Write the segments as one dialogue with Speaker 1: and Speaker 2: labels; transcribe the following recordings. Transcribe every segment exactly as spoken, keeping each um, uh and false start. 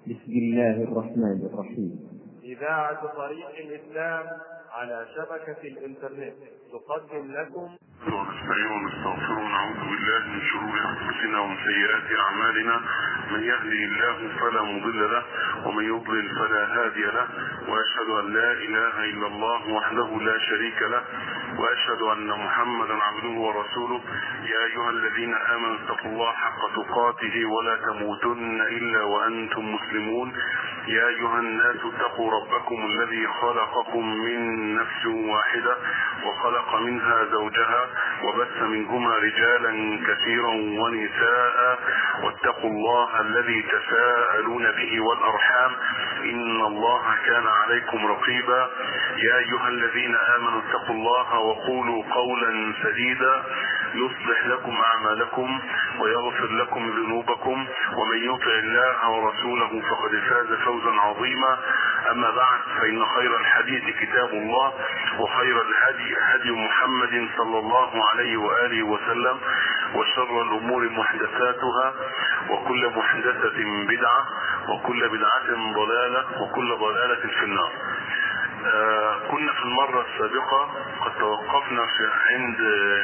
Speaker 1: بسم الله الرحمن الرحيم.
Speaker 2: إذاعة طريق الإسلام على شبكة الإنترنت تقدم لكم
Speaker 3: ونستعين ونستغفر ونعوذ بالله من شرور أنفسنا ومن سيئات أعمالنا، من يهده الله فلا مضل له ومن يضلل فلا هادي له، وأشهد أن لا إله إلا الله وحده لا شريك له، وأشهد أن محمدا عبده ورسوله. يا أيها الذين آمنوا اتقوا الله حق تقاته ولا تموتن إلا وأنتم مسلمون. يا أيها الناس اتقوا ربكم الذي خلقكم من نفس واحدة وخلق منها زوجها وبث منهما رجالا كثيرا ونساء، واتقوا الله الذي تساءلون به والأرحام إن الله كان عليكم رقيبا. يا أيها الذين آمنوا اتقوا الله وقولوا قولا سديدا يصلح لكم أعمالكم ويغفر لكم ذنوبكم، ومن يطع الله ورسوله فقد فاز فوزا عظيما. أما بعد، فإن خير الحديث كتاب الله، وخير الهدي هدي محمد صلى الله عليه وآله وسلم، وشر الأمور محدثاتها، وكل محدثة بدعة، وكل بدعة ضلالة، وكل ضلالة في النار. آه كنا في المرة السابقة قد توقفنا في عند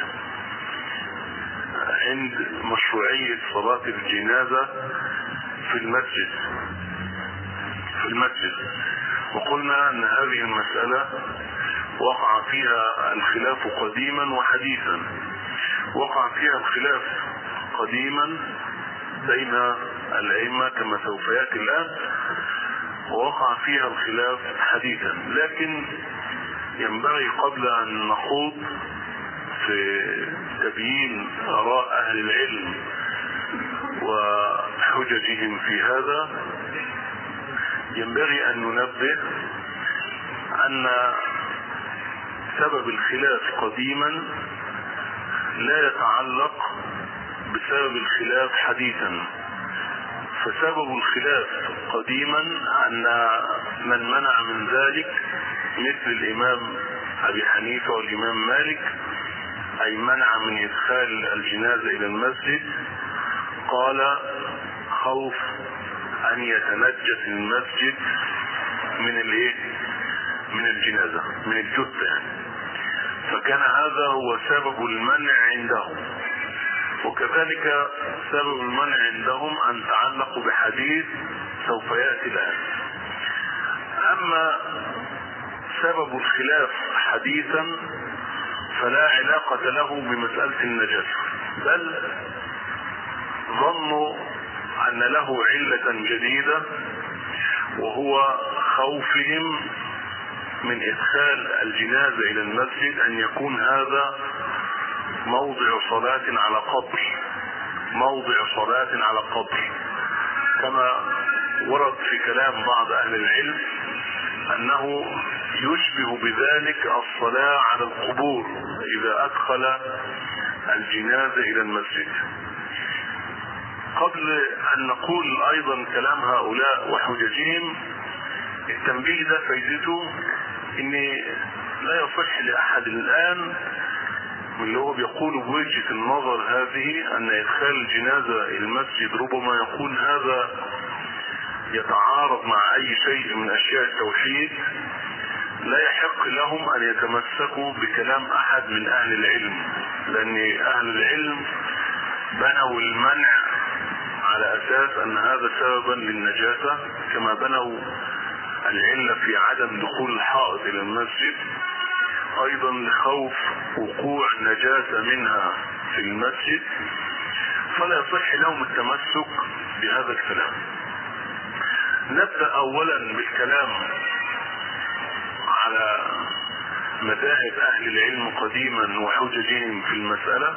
Speaker 3: عند مشروعية صلاة الجنازة في المسجد في المسجد وقلنا أن هذه المسألة وقع فيها الخلاف قديما وحديثا. وقع فيها الخلاف قديما بين الأئمة كما سوف يأتي الآن، ووقع فيها الخلاف حديثا. لكن ينبغي قبل أن نخوض في تبيين آراء أهل العلم وحججهم في هذا، ينبغي أن ننبه أن سبب الخلاف قديما لا يتعلق بسبب الخلاف حديثا. فسبب الخلاف قديما أن من منع من ذلك مثل الإمام أبي حنيفة والإمام مالك، أي منع من إدخال الجنازة إلى المسجد، قال خوف أن يتنجس المسجد من الايه من الجنازة، من الجثة يعني. فكان هذا هو سبب المنع عندهم. وكذلك سبب المنع عندهم أن تعلقوا بحديث سوف يأتي الآن. أما سبب الخلاف حديثا فلا علاقة له بمسألة النجاسة، بل ظنوا أن له علة جديدة، وهو خوفهم من إدخال الجنازة إلى المسجد أن يكون هذا موضع صلاة على قبر موضع صلاة على قبر كما ورد في كلام بعض أهل العلم أنه يشبه بذلك الصلاة على القبور إذا أدخل الجنازة إلى المسجد. قبل أن نقول أيضا كلام هؤلاء وحججهم، التنبيه ده فايدته إن لا يصح لأحد الآن من اللي هو بيقول بوجهة النظر هذه أن إدخال الجنازة إلى المسجد ربما يكون هذا يتعارض مع أي شيء من أشياء التوحيد. لا يحق لهم أن يتمسكوا بكلام أحد من أهل العلم، لأن أهل العلم بنوا المنع على أساس أن هذا سببا للنجاسة، كما بنوا العلة في عدم دخول الحائط إلى المسجد أيضا لخوف وقوع النجاسة منها في المسجد. فلا يصح لهم التمسك بهذا الكلام. نبدأ أولا بالكلام على مذاهب أهل العلم قديما وحججهم في المسألة،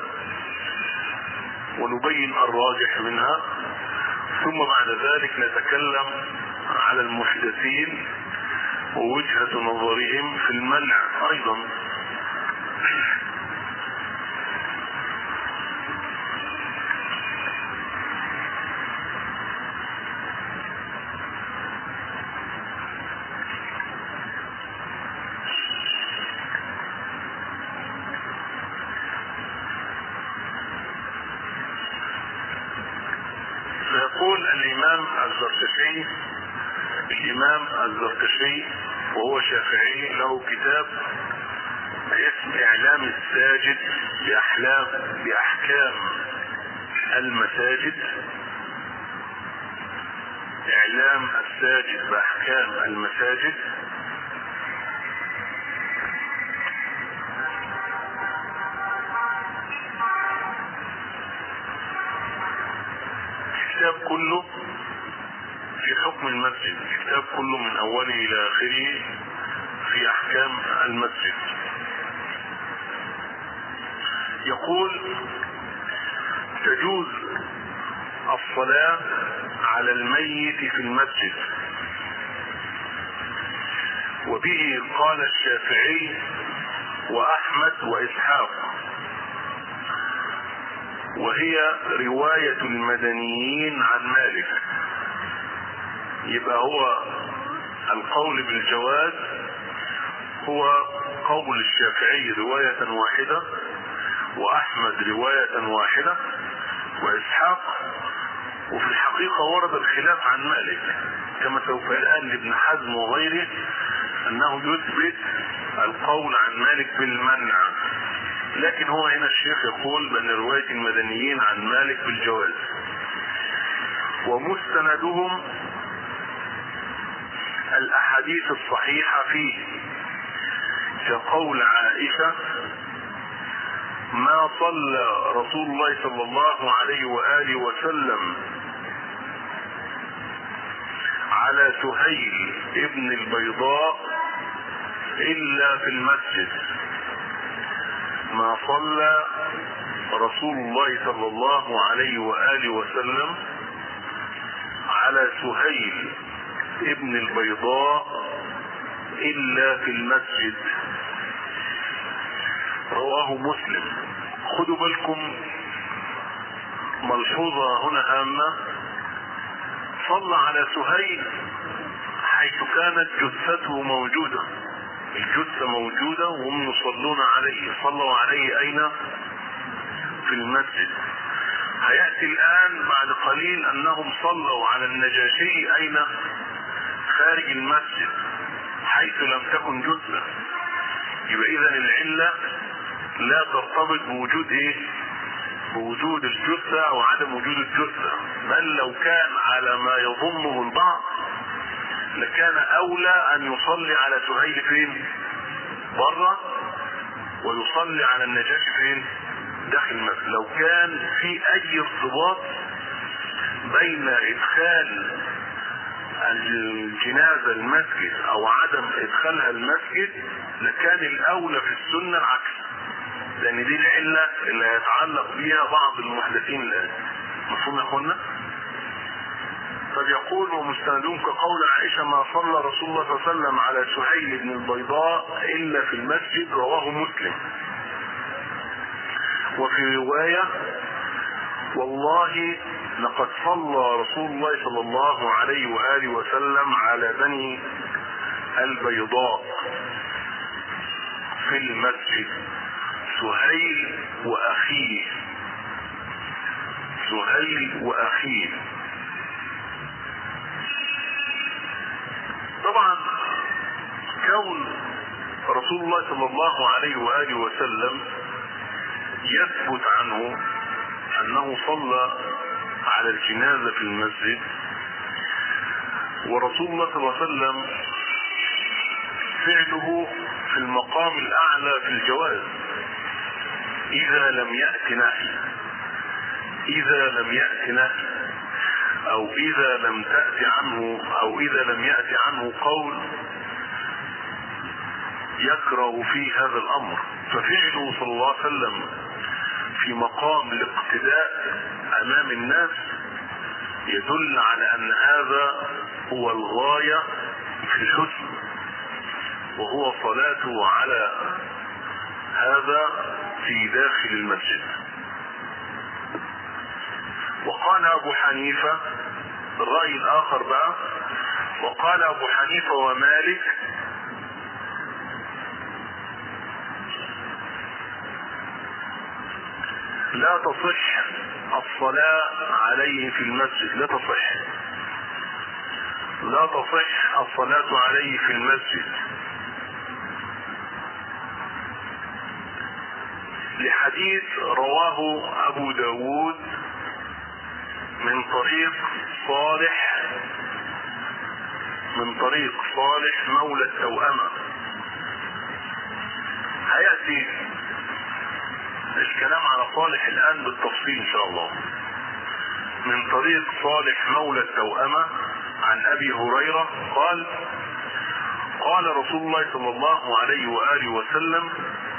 Speaker 3: ونبين الراجح منها، ثم بعد ذلك نتكلم على المحدثين ووجهة نظرهم في المنع أيضا. فيقول الإمام الزركشي الإمام الزركشي وهو شافعي له كتاب اسم إعلام الساجد بأحلام بأحكام المساجد، إعلام الساجد بأحكام المساجد. الكتاب كله في حكم المسجد، الكتاب كله من أوله إلى آخره في أحكام المسجد. يقول: تجوز الصلاة على الميت في المسجد، وبه قال الشافعي وأحمد وإسحاق، وهي رواية المدنيين عن مالك. يبقى هو القول بالجواز هو قول الشافعي رواية واحدة، وأحمد رواية واحدة، وإسحاق. وفي الحقيقة ورد الخلاف عن مالك كما سوف الآن لابن حزم وغيره أنه يثبت القول عن مالك بالمنع، لكن هو هنا الشيخ يقول بأن رواية المدنيين عن مالك بالجواز. ومستندهم الأحاديث الصحيحة فيه كقول عائشة: ما صلى رسول الله صلى الله عليه وآله وسلم على سهيل ابن البيضاء إلا في المسجد. ما صلى رسول الله صلى الله عليه وآله وسلم على سهيل ابن البيضاء إلا في المسجد. رواه مسلم. خدوا بالكم ملحوظة هنا هامة: صلى على سهيل حيث كانت جثته موجودة، الجثة موجودة وهم يصلون عليه، صلوا عليه أين؟ في المسجد. هيأتي الآن بعد قليل أنهم صلوا على النجاشي أين؟ خارج المسجد حيث لم تكن جثة. يبقى إذن العلة لا ترتبط بوجود ايه؟ بوجود الجثة او عدم وجود الجثة، بل لو كان على ما يظنه البعض لكان اولى ان يصلي على سهيل فين؟ بره، ويصلي على النجاشي فين؟ داخل المسجد. لو كان في اي ارتباط بين ادخال الجنازة المسجد او عدم ادخالها المسجد لكان الاولى في السنة العكس، لان دي العلة اللي يتعلق بها بعض المحدثين الان. مفهوم يا اخوانا؟ فبيقول: ومستندون كقول عائشة: ما صلى رسول الله صلى الله عليه وسلم على سهيل بن البيضاء الا في المسجد. رواه مسلم. وفي رواية: والله لقد صلى رسول الله صلى الله عليه وآله وسلم على بني البيضاء في المسجد، سهيل وأخيه، سهيل وأخيه. طبعا كون رسول الله صلى الله عليه وآله وسلم يثبت عنه أنه صلى على الجنازة في المسجد، ورسول الله صلى الله عليه وسلم فعله في المقام الأعلى في الجواز إذا لم يأت نهي، إذا لم يأت نهي أو إذا لم تأتي عنه أو إذا لم يأتي عنه قول يكره فيه هذا الأمر. ففعله صلى الله عليه وسلم في مقام الاقتداء أمام الناس يدل على أن هذا هو الغاية في الحسن، وهو صلاته على هذا في داخل المسجد. وقال أبو حنيفة الرأي الآخر بقى، وقال أبو حنيفة ومالك: لا تصح الصلاة عليه في المسجد، لا تصح. لا تصح الصلاة عليه في المسجد، لحديث رواه أبو داود من طريق صالح من طريق صالح مولى التوأمة. هيأتي الكلام على صالح الآن بالتفصيل إن شاء الله. من طريق صالح مولى التوأمة عن أبي هريرة قال: قال رسول الله صلى الله عليه وآله وسلم: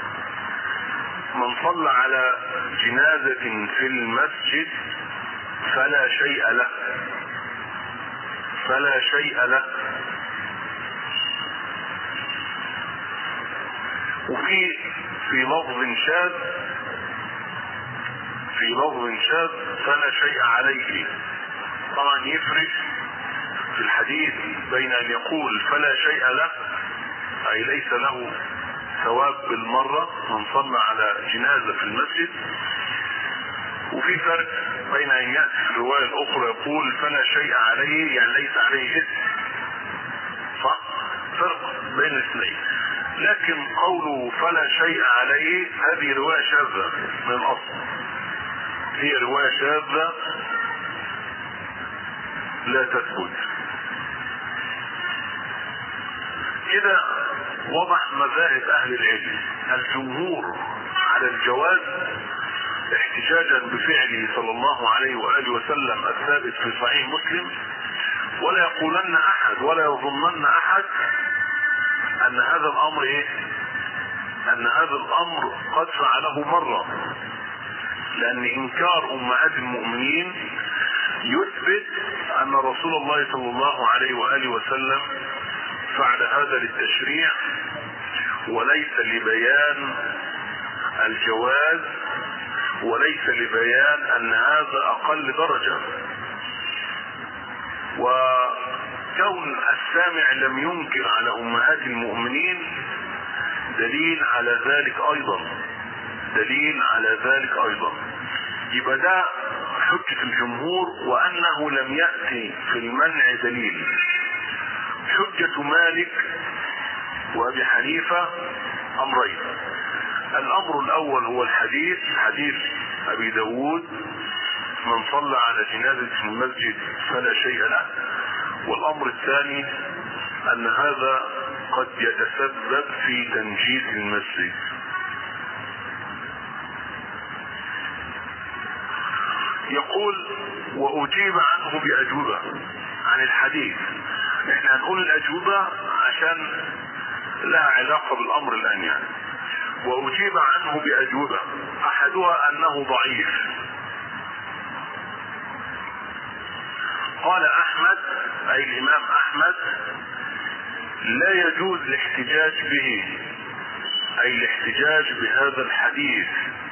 Speaker 3: من صلى على جنازة في المسجد فلا شيء له فلا شيء له وفي في لفظ شاذ في لفظ شاذ فلا شيء عليه. طبعا يفرق في الحديث بين ان يقول فلا شيء له اي ليس له ثواب بالمرة من صلى على جنازة في المسجد، وفي فرق بين ان يأتي في الرواية الاخرى يقول فلا شيء عليه يعني ليس عليه اثم. صح؟ فرق بين الاثنين. لكن قوله فلا شيء عليه هذه رواية شاذة من الاصل، هي رواية شاذة لا تثبت. كده وضح مذاهب اهل العلم. الجمهور على الجواز احتجاجا بفعله صلى الله عليه وآله وسلم الثابت في صحيح مسلم، ولا يقولن احد ولا يظنن احد ان هذا الامر ايه ان هذا الامر قد فعله مرة، لان انكار امهات المؤمنين يثبت ان رسول الله صلى الله عليه وآله وسلم فعل هذا للتشريع وليس لبيان الجواز وليس لبيان ان هذا اقل درجة. وكون السامع لم ينكر على امهات المؤمنين دليل على ذلك ايضا دليل على ذلك ايضا يبقى ده حجة الجمهور، وانه لم يأتي في المنع دليل. حجة مالك وابي حنيفة امرين: الامر الاول هو الحديث حديث ابي داود من صلى على جنازة في المسجد فلا شيء له، والامر الثاني ان هذا قد يتسبب في تنجيس المسجد. يقول: واجيب عنه باجوبة عن الحديث. احنا هنقول الاجوبة عشان لها علاقة بالامر الان يعني. واجيب عنه باجوبة، احدها انه ضعيف. قال احمد اي الامام احمد: لا يجوز الاحتجاج به، اي الاحتجاج بهذا الحديث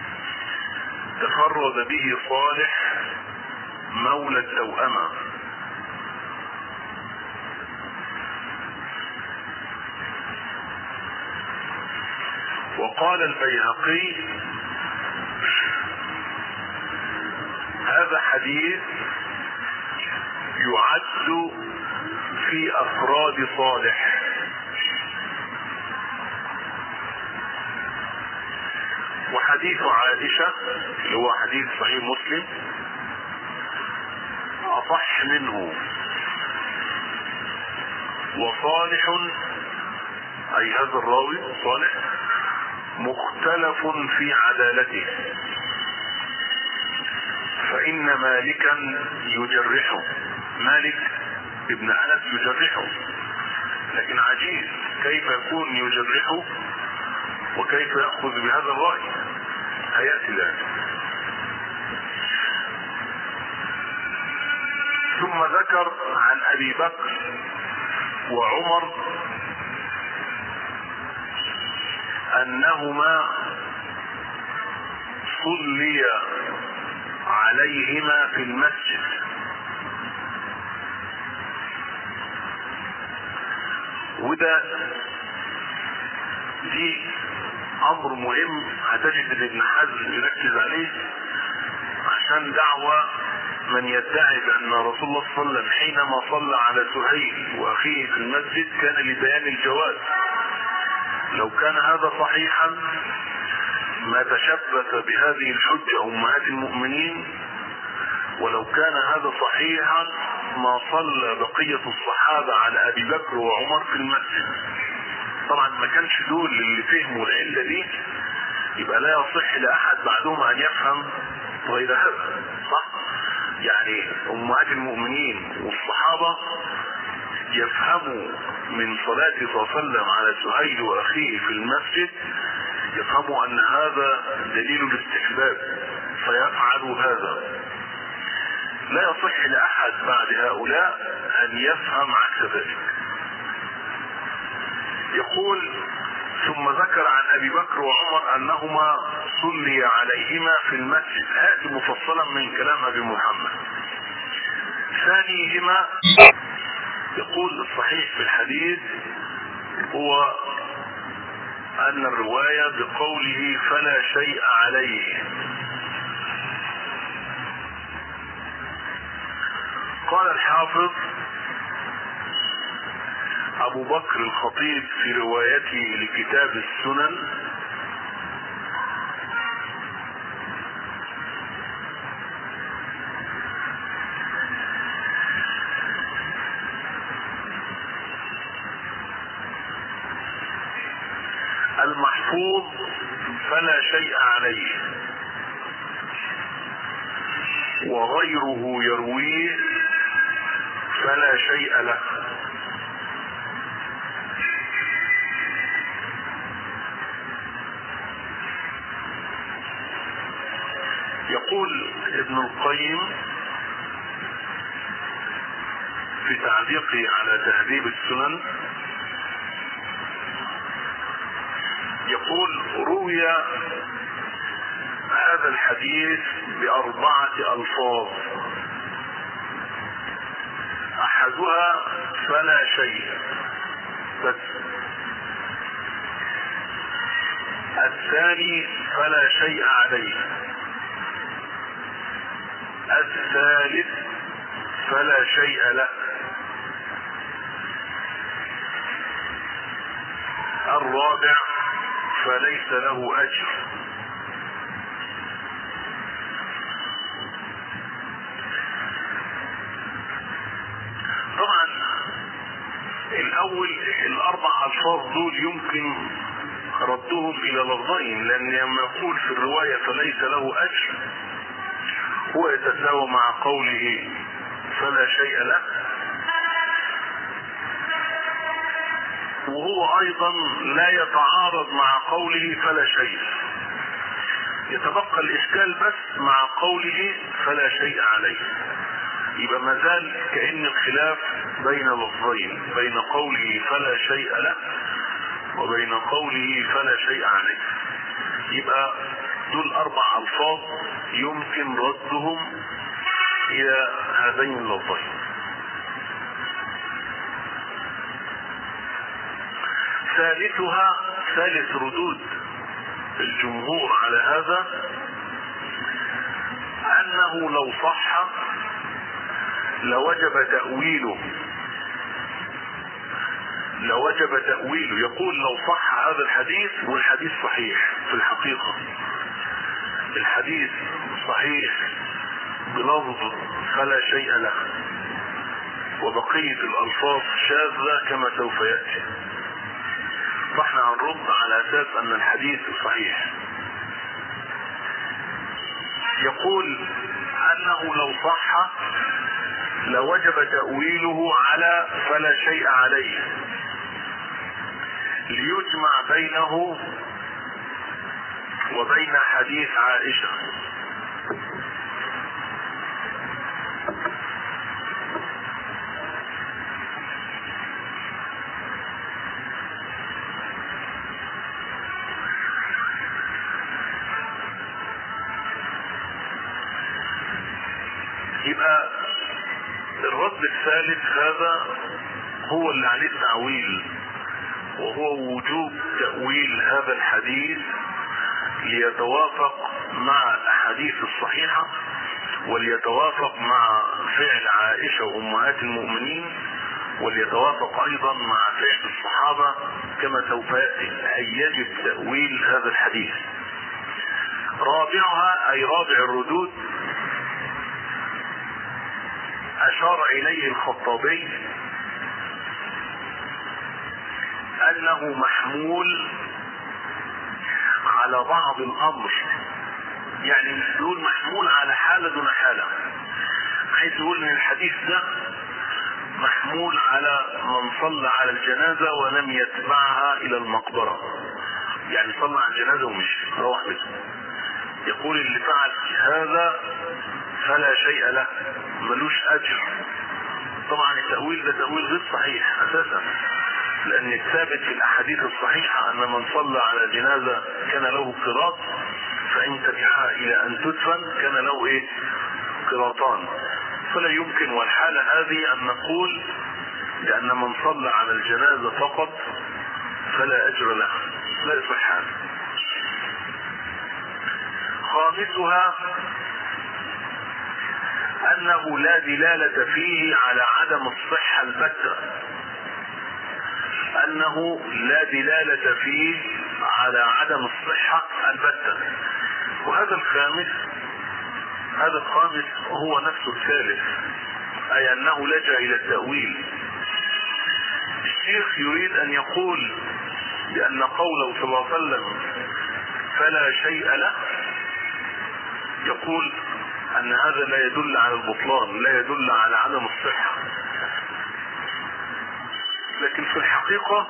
Speaker 3: تفرد به صالح مولى التوأمة. وقال البيهقي: هذا حديث يعد في افراد صالح. وحديث عائشة اللي هو حديث صحيح مسلم اصح منه. وصالح اي هذا الراوي صالح مختلف في عدالته، فإن مالكا يجرحه، مالك ابن أنس يجرحه، لكن عجيب كيف يكون يجرحه وكيف يأخذ بهذا الرأي، هيأتي ذلك. ثم ذكر عن أبي بكر وعمر أنهما صلي عليهما في المسجد. وده دي امر مهم هتجد ان ابن حزم يركز عليه عشان دعوة من يدعي بأن رسول الله صلى الله عليه وسلم حينما صلى على سهيل وأخيه في المسجد كان لبيان الجواز. لو كان هذا صحيحا ما تشبث بهذه الحجة أمهات المؤمنين، ولو كان هذا صحيحا ما صلى بقية الصحابة على أبي بكر وعمر في المسجد. طبعا ما كانش دول اللي فهموا العلة دي، يبقى لا يصح لأحد بعدهم أن يفهم غير هذا، صح؟ يعني أمهات المؤمنين والصحابة يفهموا من صلاة صلى الله عليه وسلم على سهيل وأخيه في المسجد، يفهموا أن هذا دليل الاستحباب فيفعلوا هذا. لا يصح لأحد بعد هؤلاء أن يفهم عكس ذلك. يقول: ثم ذكر عن أبي بكر وعمر أنهما صلي عليهما في المسجد. آتي مفصلا من كلام أبي محمد. ثانيهما، يقول الصحيح في الحديث هو أن الرواية بقوله فلا شيء عليه. قال الحافظ أبو بكر الخطيب في روايته لكتاب السنن: المحفوظ فلا شيء عليه، وغيره يرويه فلا شيء له. يقول ابن القيم في تعليقه على تهذيب السنن، يقول: روي هذا الحديث بأربعة ألفاظ، أحدها فلا شيء بس، الثاني فلا شيء عليه، الثالث فلا شيء له، الرابع فليس له أجر. طبعا الأول الأربع ألفاظ دول يمكن ردهم إلى لفظين، لأن لما يقول في الرواية فليس له أجر هو يتساوى مع قوله فلا شيء له، وهو ايضا لا يتعارض مع قوله فلا شيء. يتبقى الاشكال بس مع قوله فلا شيء عليه. يبقى ما زال كأن الخلاف بين لفظين، بين قوله فلا شيء له وبين قوله فلا شيء عليه. يبقى دول اربع الفاظ يمكن ردهم الى هذين اللفظين. ثالثها، ثالث ردود الجمهور على هذا، انه لو صح لوجب تأويله، لوجب تأويله. يقول لو صح هذا الحديث، والحديث صحيح في الحقيقة، الحديث صحيح بلفظ فلا شيء له، وبقية الألفاظ شاذة كما سوف يأتي، فاحنا هنرد على اساس ان الحديث صحيح. يقول انه لو صح لوجب تأويله على فلا شيء عليه، ليجمع بينه وبين حديث عائشة. يبقى الرد الثالث هذا هو اللي عليه التعويل، وهو وجوب تأويل هذا الحديث ليتوافق مع الأحاديث الصحيحة وليتوافق مع فعل عائشة وأمهات المؤمنين، وليتوافق أيضا مع فعل الصحابة كما سوف يأتي، أي يجب تأويل هذا الحديث. رابعها أي رابع الردود أشار إليه الخطابي أنه محمول على بعض الأمر، يعني مش بيقول محمول على حالة دون حالة، عايز يقول ان الحديث ده محمول على من صلى على الجنازة ولم يتبعها الى المقبرة، يعني صلى على الجنازة ومشي روح بيته، يقول اللي فعل هذا فلا شيء له، ملوش اجر. طبعا التأويل ده تأويل غير صحيح اساسا، لان الثابت في الاحاديث الصحيحة ان من صلى على جنازة كان له قراط، فان تبعها الى ان تدفن كان له ايه؟ قراطان. فلا يمكن والحالة هذه ان نقول لان من صلى على الجنازة فقط فلا اجر له، لا يصح هذا. خامسها انه لا دلالة فيه على عدم الصحة البتة، انه لا دلالة فيه على عدم الصحة البتة. وهذا الخامس، هذا الخامس هو نفس الثالث، اي انه لجأ الى التأويل. الشيخ يريد ان يقول بان قوله صلى الله عليه وسلم فلا شيء له، يقول ان هذا لا يدل على البطلان، لا يدل على عدم الصحة، لكن في الحقيقة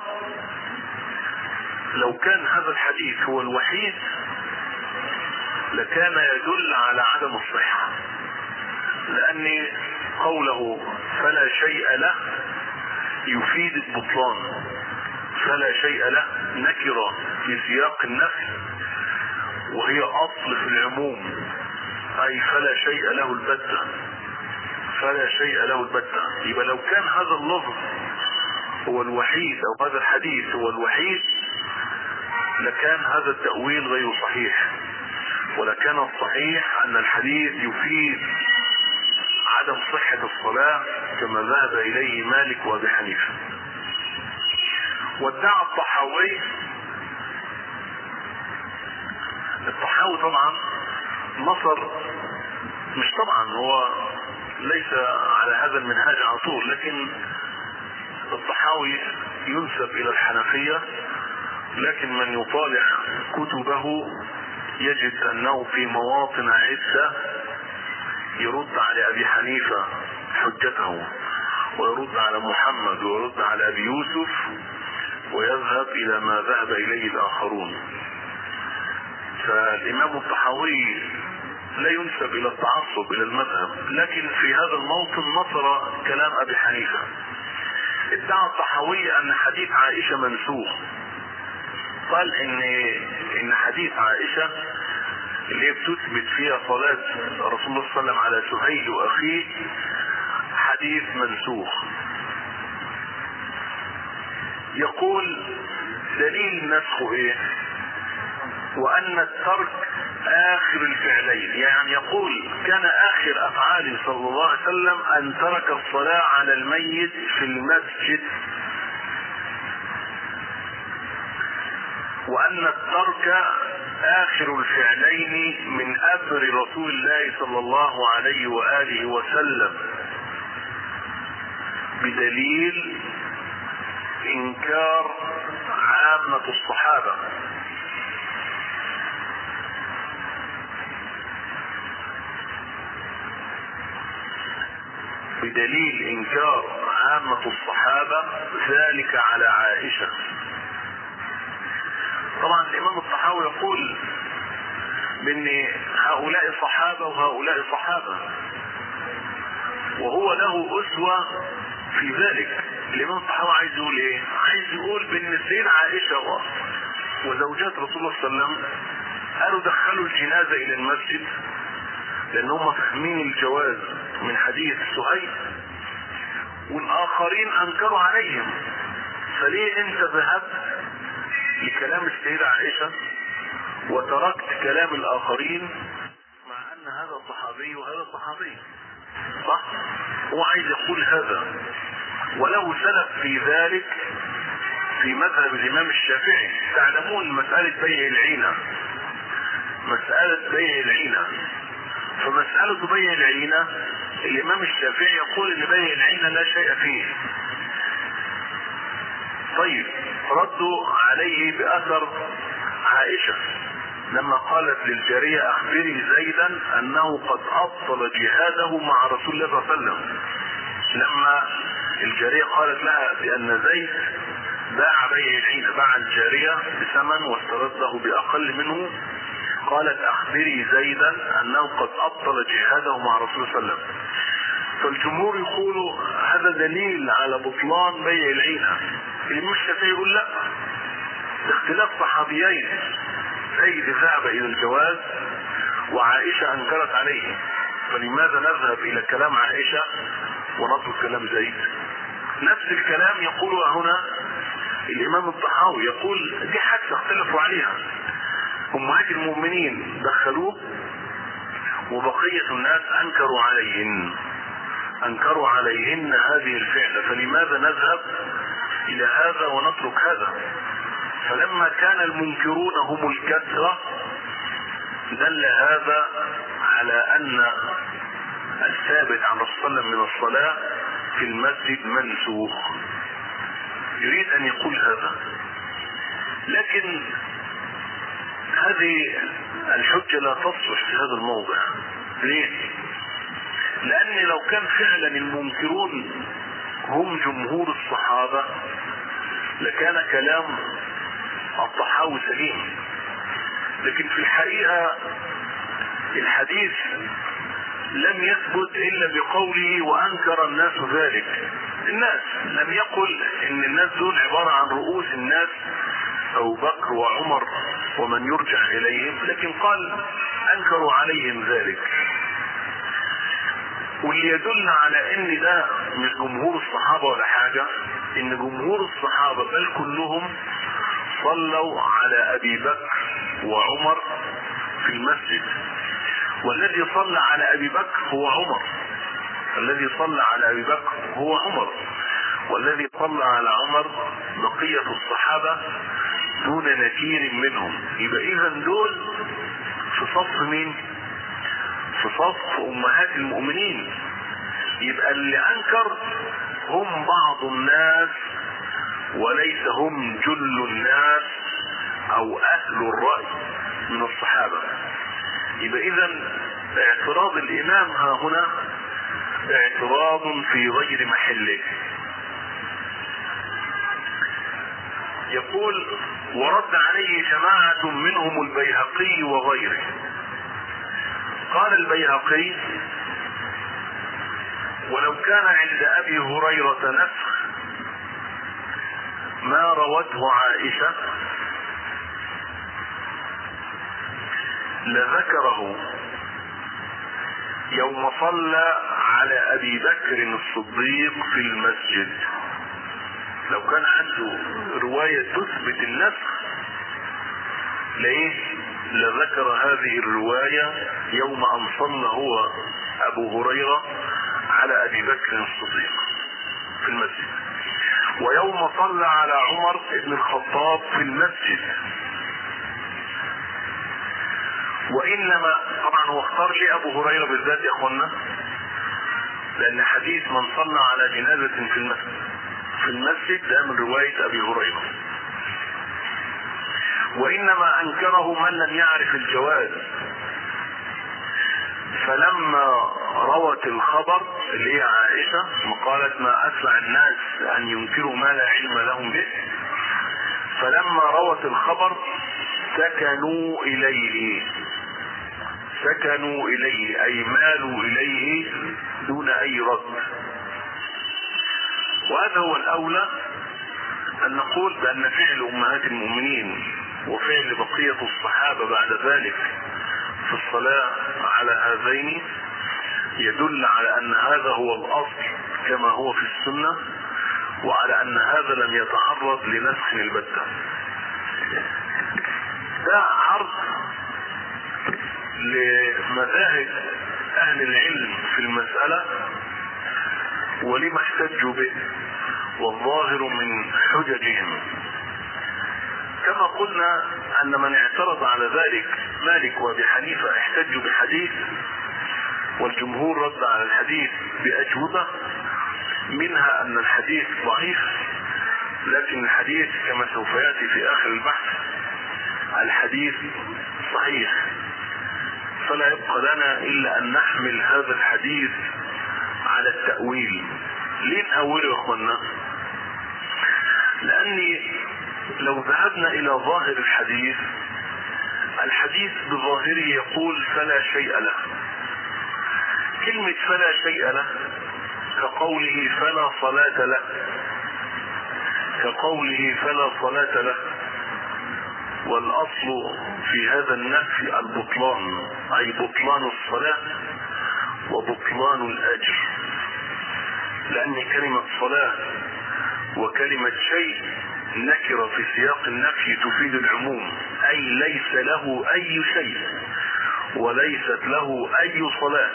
Speaker 3: لو كان هذا الحديث هو الوحيد لكان يدل على عدم الصحة، لأن قوله فلا شيء له يفيد البطلان. فلا شيء له نكرة في سياق النفي، وهي أصل في العموم، أي فلا شيء له البتة، فلا شيء له البتة. يبقى لو كان هذا اللفظ هو الوحيد او هذا الحديث هو الوحيد لكان هذا التأويل غير صحيح، ولكان الصحيح ان الحديث يفيد عدم صحة الصلاة كما ذهب اليه مالك وابي حنيفة. وادعى الطحاوي، الطحاوي طبعا نصر، مش طبعا هو ليس على هذا المنهاج على طول، لكن الطحاوي ينسب الى الحنفية، لكن من يطالع كتبه يجد انه في مواطن عدة يرد على ابي حنيفة حجته، ويرد على محمد، ويرد على ابي يوسف، ويذهب الى ما ذهب اليه الاخرون. فالامام الطحاوي لا ينسب الى التعصب الى المذهب، لكن في هذا الموطن نصر كلام ابي حنيفة. ادعى الطحاوي ان حديث عائشة منسوخ، قال ان ان حديث عائشة اللي بتثبت فيها صلاة رسول الله صلى الله عليه وسلم على سهيل واخيه حديث منسوخ. يقول دليل نسخه ايه؟ وان الترك اخر الفعلين، يعني يقول كان اخر افعاله صلى الله عليه وسلم ان ترك الصلاة على الميت في المسجد، وان الترك اخر الفعلين من امر رسول الله صلى الله عليه واله وسلم، بدليل انكار عامة الصحابة. بدليل انكار عامة الصحابة ذلك على عائشة. طبعا الامام الطحاوي يقول بان هؤلاء صحابة وهؤلاء صحابة، وهو له اسوة في ذلك. الامام الطحاوي عايز يقول ايه؟ عايز يقول بان السيدة عائشة وزوجات رسول الله صلى الله عليه وسلم قالوا دخلوا الجنازة الى المسجد لان هم فاهمين الجواز من حديث سهيل، والاخرين انكروا عليهم. فليه انت ذهبت لكلام السيدة عائشة وتركت كلام الاخرين، مع ان هذا صحابي وهذا صحابي، صح؟ هو عايز يقول هذا، وله سلف في ذلك في مذهب الامام الشافعي. تعلمون مسألة بيع العينة، مسألة بيع العينة، فمسألة بيع العينة الامام الشافعي يقول ان بيع العينة لا شيء فيه. طيب ردوا عليه بأثر عائشة لما قالت للجارية اخبري زيدا انه قد ابطل جهاده مع رسول الله صلى الله عليه وسلم. لما الجارية قالت لها بان زيد باع بيع العينة، باع الجارية بثمن واسترده باقل منه، قالت اخبري زيدا انه قد ابطل جهاده مع رسول الله صلى الله عليه وسلم. فالجمهور يقولوا هذا دليل على بطلان بيع العينة. الامام الشافعي يقول لا، اختلاف صحابيين، زيد ذهب الى الجواز وعائشة انكرت عليه، فلماذا نذهب الى كلام عائشة ونترك كلام زيد؟ نفس الكلام يقول هنا الامام الطحاوي، يقول دي حادثة اختلفوا عليها، امهات المؤمنين دخلوه وبقية الناس انكروا عليهن انكروا عليهن هذه الفعلة، فلماذا نذهب الى هذا ونترك هذا؟ فلما كان المنكرون هم الكثرة دل هذا على ان الثابت عن رسول الله من الصلاة في المسجد منسوخ. يريد ان يقول هذا، لكن هذه الحجة لا تصلح في هذا الموضع. ليه؟ لان لو كان فعلا المنكرون هم جمهور الصحابة لكان كلام الطحاوي سليم، لكن في الحقيقة الحديث لم يثبت الا بقوله وانكر الناس ذلك. الناس لم يقل ان الناس دول عبارة عن رؤوس الناس ابو بكر وعمر ومن يرجع اليهم، لكن قال انكروا عليهم ذلك. واللي يدل على ان ده مش جمهور الصحابة ولا حاجة، ان جمهور الصحابة بل كلهم صلوا على ابي بكر وعمر في المسجد، والذي صلى على ابي بكر هو عمر، الذي صلى على ابي بكر هو عمر، والذي صلى على عمر بقية الصحابة دون نكير منهم. يبقى اذا دول في صف مين؟ في صف امهات المؤمنين. يبقى اللي انكر هم بعض الناس وليس هم جل الناس او اهل الرأي من الصحابة. يبقى اذا اعتراض الامام ها هنا اعتراض في غير محله. يقول ورد عليه جماعة منهم البيهقي وغيره. قال البيهقي ولو كان عند ابي هريرة نسخ ما روته عائشة لذكره يوم صلى على ابي بكر الصديق في المسجد. لو كان عنده رواية تثبت النسخ ليه لذكر هذه الرواية يوم ان صلى هو ابو هريرة على ابي بكر الصديق في المسجد، ويوم صلى على عمر بن الخطاب في المسجد. وانما طبعا هو اختار لي ابو هريرة بالذات يا اخوانا، لان حديث من صلى على جنازة في المسجد في المسجد ده من رواية ابي هريرة. وانما انكره من لم يعرف الجواز، فلما روت الخبر اللي هي عائشة وقالت ما اسرع الناس ان ينكروا ما لا علم لهم به، فلما روت الخبر سكنوا اليه سكنوا اليه اي مالوا اليه دون اي رد. وهذا هو الاولى ان نقول بان فعل امهات المؤمنين وفعل بقية الصحابة بعد ذلك في الصلاة على هذين يدل على ان هذا هو الاصل كما هو في السنة، وعلى ان هذا لم يتعرض لنسخ البتة. ده عرض لمذاهب اهل العلم في المسألة ولما احتجوا به والظاهر من حججهم. كما قلنا ان من اعترض على ذلك مالك وابي حنيفة احتجوا بحديث، والجمهور رد على الحديث بأجوبة، منها ان الحديث ضعيف، لكن الحديث كما سوف يأتي في اخر البحث الحديث صحيح، فلا يبقى لنا الا ان نحمل هذا الحديث على التأويل. ليه نأوله يا اخوانا؟ لاني لو ذهبنا الى ظاهر الحديث، الحديث بظاهره يقول فلا شيء له. كلمة فلا شيء له كقوله فلا صلاة له، كقوله فلا صلاة له. والاصل في هذا النفي البطلان، اي بطلان الصلاة وبطلان الاجر، لان كلمة صلاة وكلمة شيء نكرة في سياق النفي تفيد العموم، اي ليس له اي شيء وليست له اي صلاة.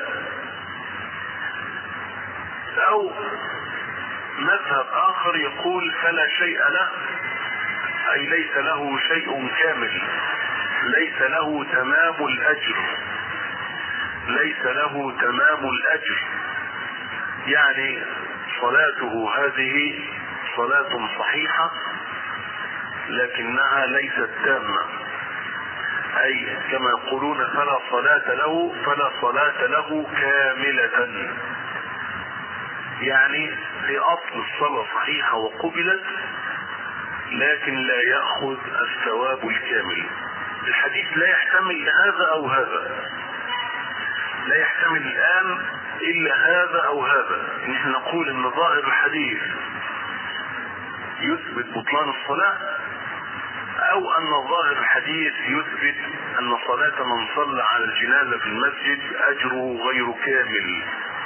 Speaker 3: او مذهب اخر يقول فلا شيء له، اي ليس له شيء كامل، ليس له تمام الاجر، ليس له تمام الاجر، يعني صلاته هذه صلاة صحيحة لكنها ليست تامة، اي كما يقولون فلا صلاة له، فلا صلاة له كاملة، يعني في اصل الصلاة صحيحة وقبلت لكن لا يأخذ الثواب الكامل. الحديث لا يحتمل هذا او هذا، لا يحتمل الان الا هذا او هذا. نحن نقول ان ظاهر الحديث يثبت بطلان الصلاة، او ان ظاهر الحديث يثبت ان صلاة من صلى على الجنازة في المسجد اجره غير كامل.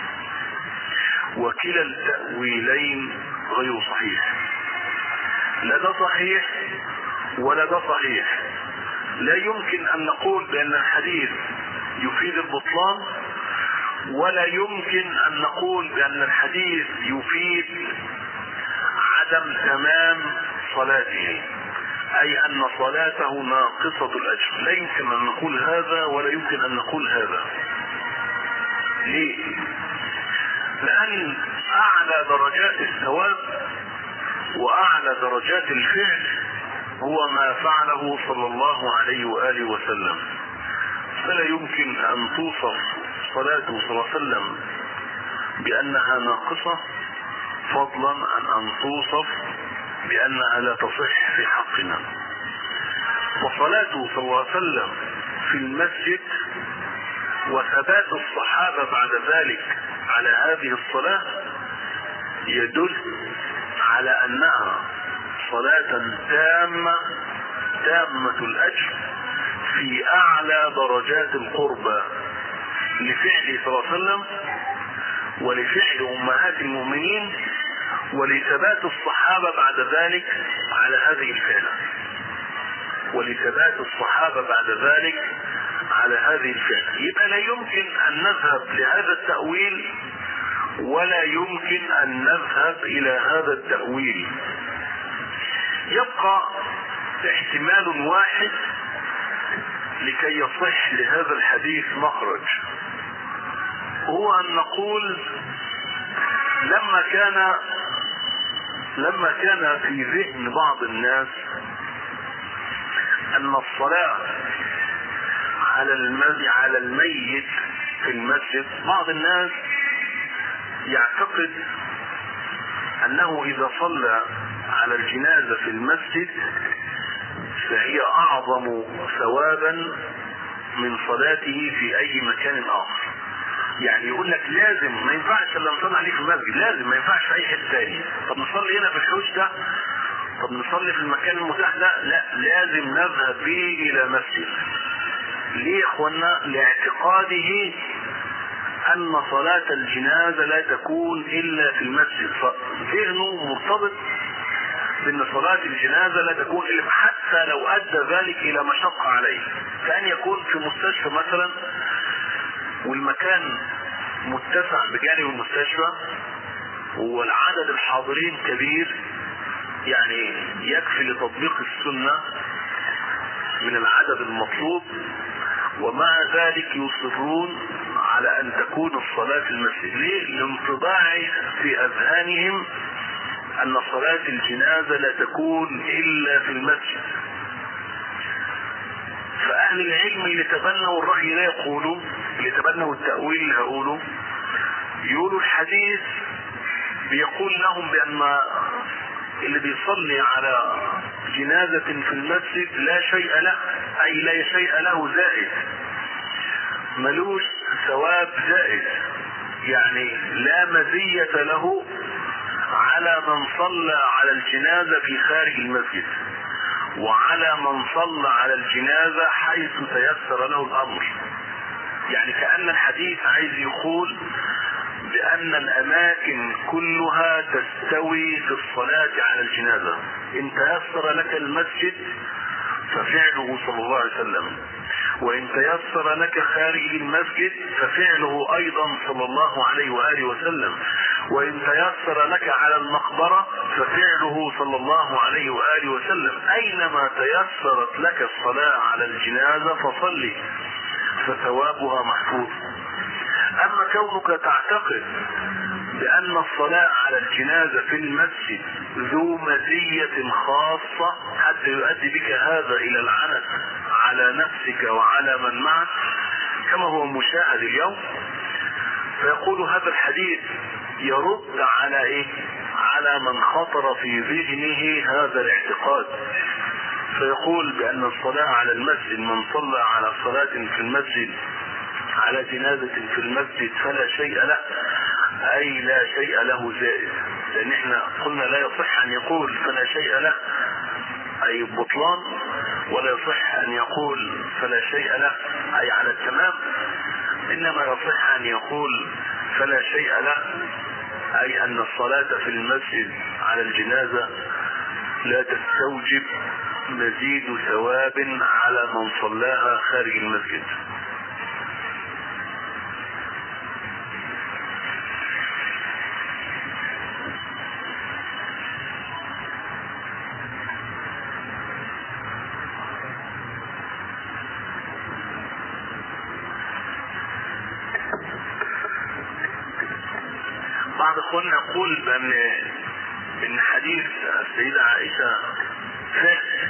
Speaker 3: وكلا التأويلين غير صحيح، لا ده صحيح ولا ده صحيح. لا يمكن ان نقول بان الحديث يفيد البطلان، ولا يمكن ان نقول بان الحديث يفيد عدم تمام صلاته، اي ان صلاته ناقصة الاجر. لا يمكن ان نقول هذا ولا يمكن ان نقول هذا. ليه؟ لان اعلى درجات الثواب واعلى درجات الفعل هو ما فعله صلى الله عليه وآله وسلم، فلا يمكن ان توصف صلاته صلى الله عليه وسلم بانها ناقصة فضلا عن ان توصف بانها لا تصح في حقنا. وصلاته صلى الله عليه وسلم في المسجد وثبات الصحابة بعد ذلك على هذه الصلاة يدل على انها صلاة تامة تامة الاجر في اعلى درجات القربى لفعله صلى الله عليه وسلم ولفعل امهات المؤمنين ولثبات الصحابة بعد ذلك على هذه الفعلة، ولثبات الصحابة بعد ذلك على هذه الفعلة. يبقى لا يمكن ان نذهب لهذا التأويل ولا يمكن ان نذهب الى هذا التأويل. يبقى احتمال واحد لكي يصح لهذا الحديث مخرج، هو ان نقول لما كان لما كان في ذهن بعض الناس ان الصلاة على الميت على الميت في المسجد، بعض الناس يعتقد انه اذا صلى على الجنازة في المسجد فهي اعظم ثوابا من صلاته في اي مكان اخر. يعني يقول لك لازم ما ينفعش الا نصلي عليه في المسجد، لازم ما ينفعش في اي حته ثانيه. طب نصلي هنا في الحوش ده، طب نصلي في المكان المتاح ده، لا لازم نذهب به الى مسجد. ليه يا اخوانا؟ لاعتقاده ان صلاة الجنازة لا تكون الا في المسجد، فذهنه مرتبط
Speaker 4: بأن صلاة الجنازة لا تكون إلا حتى لو أدى ذلك إلى مشقة عليه، كأن يكون في مستشفى مثلا والمكان متسع بجانب المستشفى والعدد الحاضرين كبير، يعني يكفي لتطبيق السنة من العدد المطلوب، ومع ذلك يصرون على أن تكون الصلاة في المسجد. ليه؟ لانطباع في أذهانهم أن صلاة الجنازة لا تكون إلا في المسجد. فأهل العلم اللي تبنوا الرأي لا يقولوا، اللي تبنوا التأويل اللي هقوله يقولوا الحديث بيقول لهم بأن اللي بيصلي على جنازة في المسجد لا شيء له، أي لا شيء له زائد، ملوش ثواب زائد، يعني لا مزية له على من صلى على الجنازة في خارج المسجد، وعلى من صلى على الجنازة حيث تيسر له الأمر. يعني كأن الحديث عايز يقول بأن الأماكن كلها تستوي في الصلاة على الجنازة. إن تيسر لك المسجد ففعله صلى الله عليه وسلم، وإن تيسر لك خارج المسجد ففعله أيضا صلى الله عليه وآله وسلم، وإن تيسر لك على المقبرة ففعله صلى الله عليه وآله وسلم. أينما تيسرت لك الصلاة على الجنازة فصلي فثوابها محفوظ. أما كونك تعتقد بأن الصلاة على الجنازة في المسجد ذو مزية خاصة حتى يؤدي بك هذا إلى العنت على نفسك وعلى من معك كما هو مشاهد اليوم، فيقول هذا الحديث يرد على إيه؟ على من خطر في ذهنه هذا الاعتقاد، فيقول بأن الصلاة على المسجد، من صلى على صلاة في المسجد على جنازة في المسجد فلا شيء له، أي لا شيء له زائد. لأن احنا قلنا لا يصح أن يقول فلا شيء له أي بطلان، ولا يصح أن يقول فلا شيء له أي على التمام، إنما يصح أن يقول فلا شيء له أي أن الصلاة في المسجد على الجنازة لا تستوجب مزيد ثواب على من صلاها خارج المسجد. بعض اخواننا يقول بان ان حديث السيدة عائشة فاسد،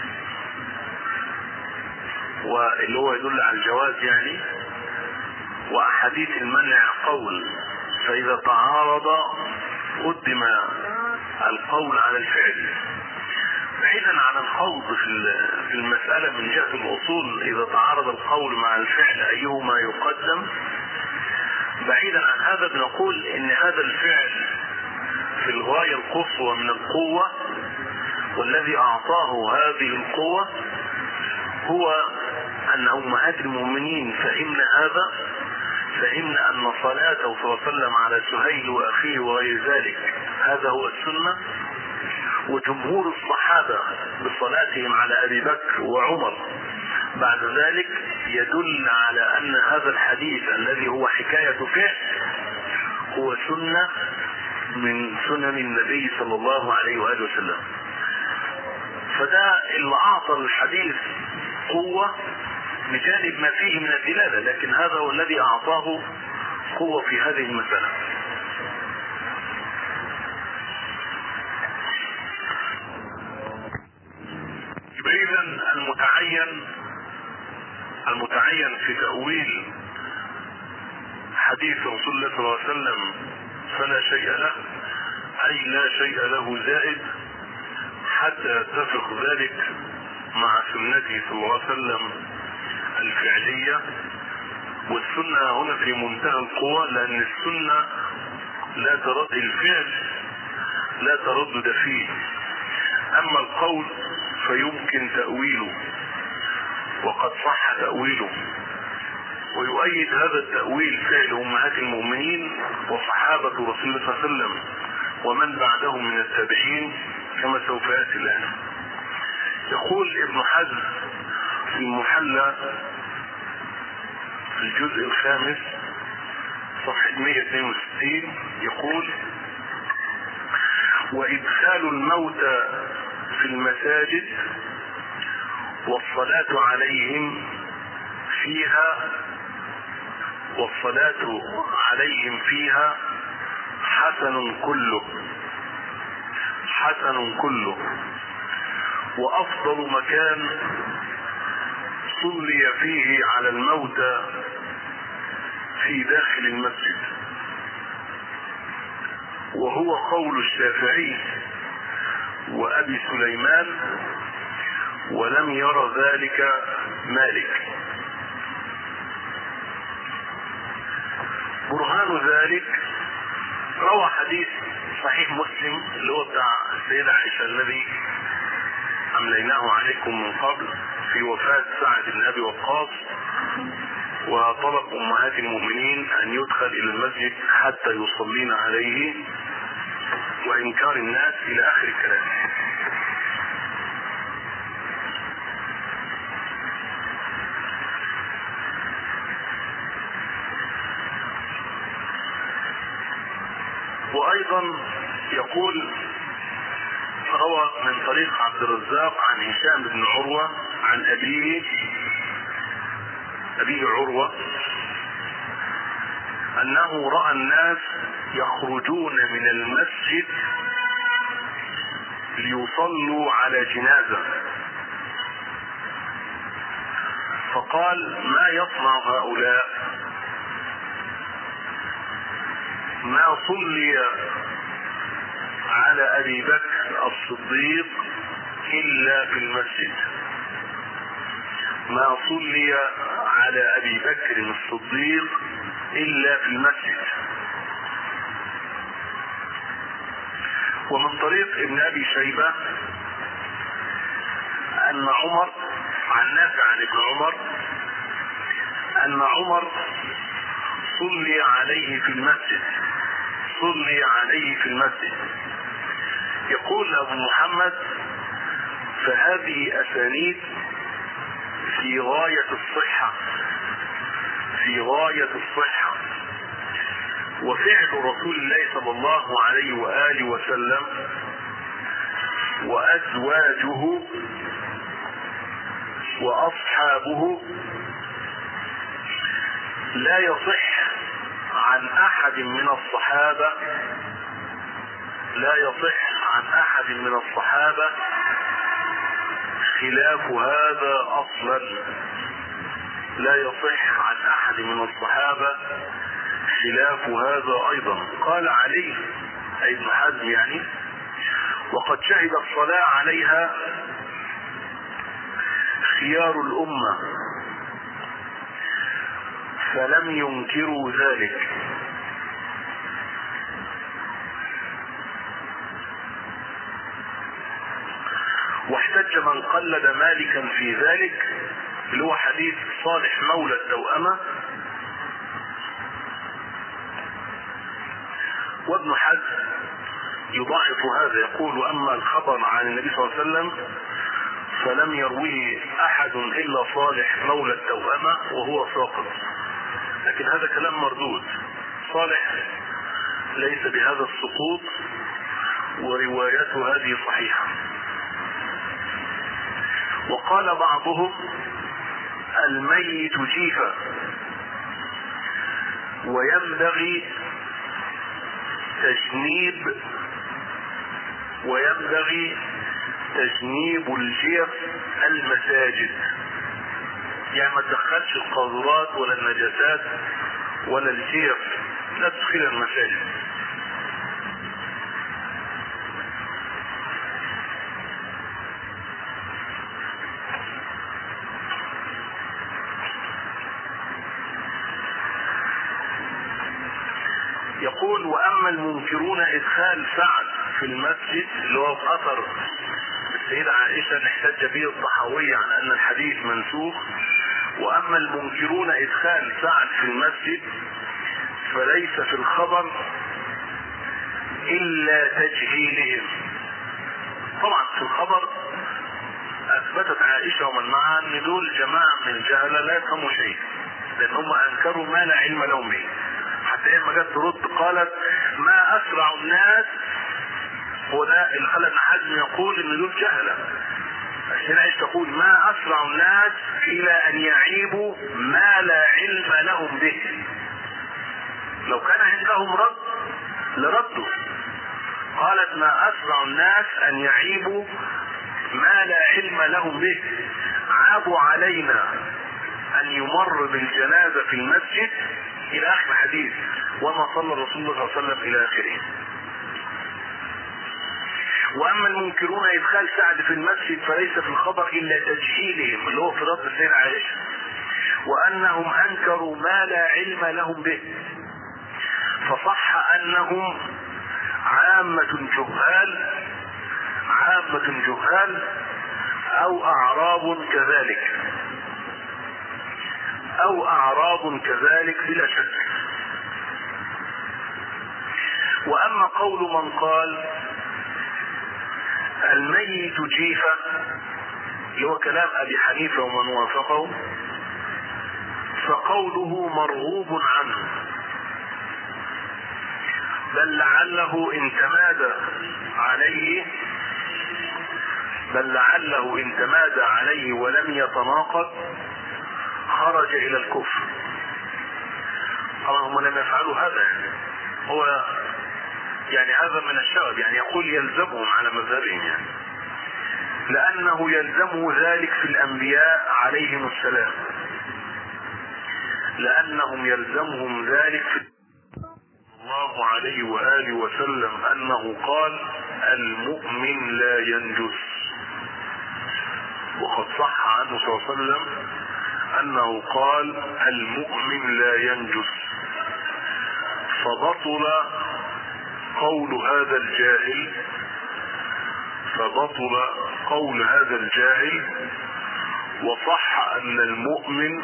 Speaker 4: واللي هو يدل على الجواز يعني، واحاديث المنع قول، فاذا تعارض قدم القول على الفعل. بعيدا عن الخوض في المسألة من جهة الاصول اذا تعارض القول مع الفعل ايهما يقدم، بعيدا عن هذا بنقول ان هذا الفعل في الغاية القصوى من القوة، والذي اعطاه هذه القوة هو ان امهات المؤمنين فهمنا هذا، فهمنا ان صلاته صلى الله عليه وسلم على سهيل واخيه وغير ذلك هذا هو السنة، وجمهور الصحابة بصلاتهم على ابي بكر وعمر بعد ذلك يدل على ان هذا الحديث الذي هو حكاية فعل هو سنة من سنن النبي صلى الله عليه وآله وسلم. فده اللي اعطى الحديث قوة بجانب ما فيه من الدلالة، لكن هذا هو الذي اعطاه قوة في هذه المسألة. إذن المتعين المتعين في تأويل حديث رسول الله صلى الله عليه وسلم فلا شيء له أي لا شيء له زائد حتى يتفق ذلك مع سنته صلى الله عليه وسلم الفعلية. والسنة هنا في منتهى القوة، لأن السنة لا ترد الفعل لا تردد فيه، أما القول فيمكن تأويله وقد صح تأويله. ويؤيد هذا التأويل فعل أمهات المؤمنين وصحابة رسول الله صلى الله عليه وسلم ومن بعدهم من التابعين كما سوف يأتي الآن. يقول ابن حزم في المحلى في الجزء الخامس صفحة مئة واثنين وستين يقول: وإدخال الموتى في المساجد والصلاة عليهم فيها والصلاة عليهم فيها حسن كله حسن كله وأفضل مكان صلي فيه على الموتى في داخل المسجد، وهو قول الشافعي وأبي سليمان، ولم ير ذلك مالك. برهان ذلك روى حديث صحيح مسلم اللي هو بتاع السيدة عائشة الذي أمليناه عليكم من قبل في وفاة سعد بن أبي وقاص، وطلب أمهات المؤمنين أن يدخل إلى المسجد حتى يصلين عليه وإنكار الناس إلى آخر الكلام. وأيضا يقول: روى من طريق عبد الرزاق عن هشام بن عروة عن أبيه أبيه عروة أنه رأى الناس يخرجون من المسجد ليصلوا على جنازة، فقال: ما يصنع هؤلاء؟ ما صلي على أبي بكر الصديق إلا في المسجد ما صلي على أبي بكر الصديق إلا في المسجد. ومن طريق ابن أبي شيبة أن عمر عن نافع عن ابن عمر أن عمر صلي عليه في المسجد صلي عليه في المسجد. يقول أبو محمد: فهذه أسانيد في غاية الصحة في غاية الصحة وفعل رسول الله صلى الله عليه وآله وسلم وأزواجه وأصحابه لا يصح عن أحد من الصحابة لا يصح عن أحد من الصحابة خلاف هذا أصلا لا يصح عن أحد من الصحابة خلاف هذا أيضا. قال علي أي ابن حزم يعني: وقد شهد الصلاة عليها خيار الأمة فلم ينكروا ذلك. واحتج من قلد مالكا في ذلك اللي هو حديث صالح مولى التوأمة. وابن حزم يضاعف هذا يقول: واما الخبر عن النبي صلى الله عليه وسلم فلم يرويه احد الا صالح مولى التوأمة وهو ساقط. لكن هذا كلام مردود، صالح ليس بهذا السقوط وروايته هذه صحيحة. وقال بعضهم: الميت جيفة وينبغي تجنيب وينبغي تجنيب الجيف المساجد، يعني ما تدخلش القاذورات ولا النجاسات ولا الجيف، لا تدخل المساجد. يقول: واما المنكرون ادخال سعد في المسجد اللي هو في اثر السيدة عائشة اللي احتج به الطحاوي عن ان الحديث منسوخ، واما المنكرون ادخال سعد في المسجد فليس في الخبر الا تجهيلهم طبعا في الخبر اثبتت عائشة ومن معها ان دول جماعة من الجهلة لا يفهموا شيء، لان هم انكروا ما لا علم لهم به. حتى لما جت ترد قالت ما اسرع الناس، هو ده اللي خلى ابن حزم يقول ان دول جهلة. عشان عايش تقول ما اسرع الناس الى ان يعيبوا ما لا علم لهم به. لو كان عندهم رد لردوا. قالت ما اسرع الناس ان يعيبوا ما لا علم لهم به، عابوا علينا ان يمر بالجنازة في المسجد الى اخر الحديث، وما صلى الرسول صلى الله عليه وسلم الى اخره. واما المنكرون ادخال سعد في المسجد فليس في الخبر الا تجهيلهم اللي هو في رد السيدة عائشة، وانهم انكروا ما لا علم لهم به، فصح انهم عامة جهال عامة جهال او اعراب كذلك او اعراب كذلك بلا شك. واما قول من قال الميت جيفة اللي هو كلام ابي حنيفة ومن وافقه، فقوله مرغوب عنه، بل لعله ان تمادى عليه بل لعله ان تمادى عليه ولم يتناقض خرج الى الكفر. طبعا هم لم يفعلوا هذا، هو يعني هذا من الشغب، يعني يقول يلزمهم على مذهبهم، يعني لانه يلزمه ذلك في الانبياء عليهم السلام، لانهم يلزمهم ذلك في الله عليه وآله وسلم انه قال المؤمن لا ينجس، وقد صح عنه صلى الله عليه وسلم انه قال المؤمن لا ينجس. فبطل قول هذا الجاهل فبطل قول هذا الجاهل وصح ان المؤمن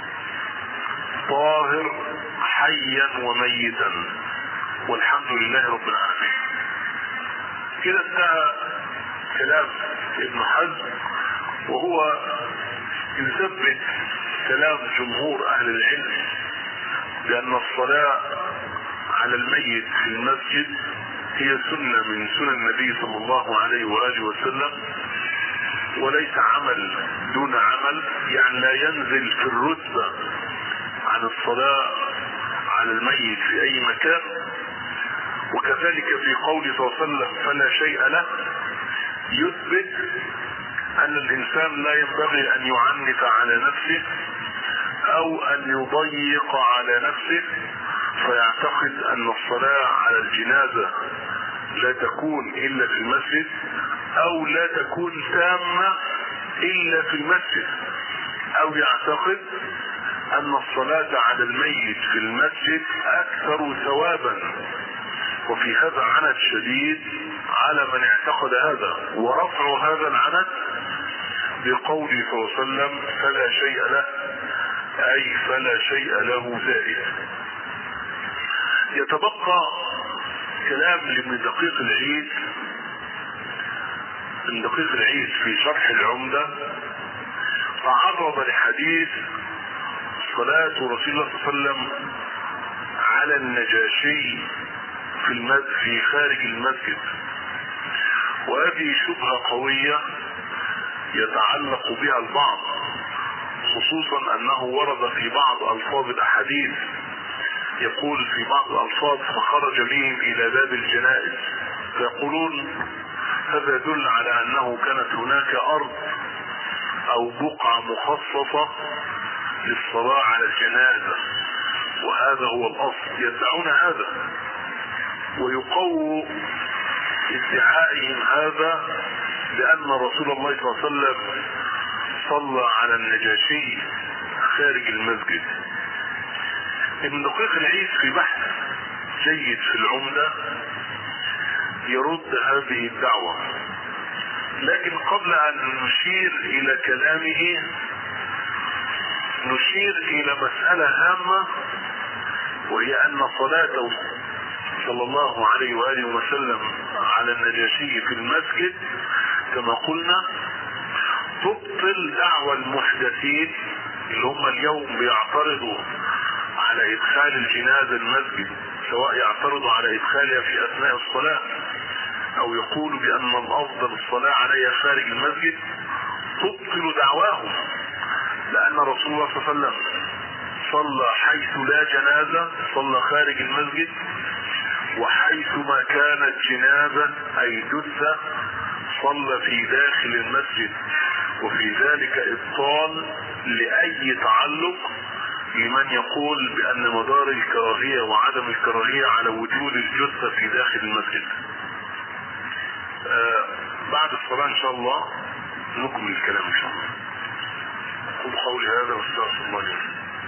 Speaker 4: طاهر حيا وميتا، والحمد لله رب العالمين. كده انتهى كلام ابن حزم، وهو يثبت كلام جمهور اهل العلم بان الصلاة على الميت في المسجد هي سنة من سنن النبي صلى الله عليه وآله وسلم، وليس عمل دون عمل، يعني لا ينزل في الرتبة عن الصلاة على الميت في اي مكان. وكذلك في قوله صلى الله عليه وسلم فلا شيء له، يثبت ان الانسان لا ينبغي ان يعنف على نفسه او ان يضيق على نفسه فيعتقد ان الصلاة على الجنازة لا تكون الا في المسجد، او لا تكون تامة الا في المسجد، او يعتقد ان الصلاة على الميت في المسجد اكثر ثوابا. وفي هذا عنت شديد على من اعتقد هذا، ورفع هذا العنت بقوله صلى الله عليه وسلم فلا شيء له، اي فلا شيء له زائد. يتبقى كلام لابن دقيق العيد ابن دقيق العيد في شرح العمدة، تعرض لحديث صلاة رسول الله صلى الله عليه وسلم على النجاشي في المسجد في خارج المسجد، وهذه شبهة قوية يتعلق بها البعض، خصوصا انه ورد في بعض الفاظ الاحاديث يقول في بعض الالفاظ فخرج بهم الى باب الجنائز، فيقولون هذا يدل على انه كانت هناك ارض او بقعة مخصصة للصلاة على الجنازة، وهذا هو الاصل. يدعون هذا ويقووا ادعائهم هذا لان رسول الله صلى الله عليه وسلم صلى على النجاشي خارج المسجد. ابن دقيق العيد في بحث جيد في العمدة يرد هذه الدعوة، لكن قبل ان نشير الى كلامه نشير الى مسألة هامة، وهي ان صلاته صلى الله عليه وآله وسلم على النجاشي في المسجد كما قلنا تبطل دعوى المحدثين اللي هم اليوم بيعترضوا على ادخال الجنازة المسجد، سواء يعترضوا على ادخالها في اثناء الصلاة او يقولوا بان الافضل الصلاة عليها خارج المسجد. تبطل دعواهم، لان رسول الله صلى الله عليه وسلم صلى حيث لا جنازة صلى خارج المسجد، وحيث ما كانت جنازة اي جثة صلى في داخل المسجد. وفي ذلك ابطال لاي تعلق لمن يقول بان مدار الكراهية وعدم الكراهية على وجود الجثة في داخل المسجد. آه بعد الصلاة ان شاء الله نكمل الكلام ان شاء الله. اقول قولي هذا واستغفر الله لي.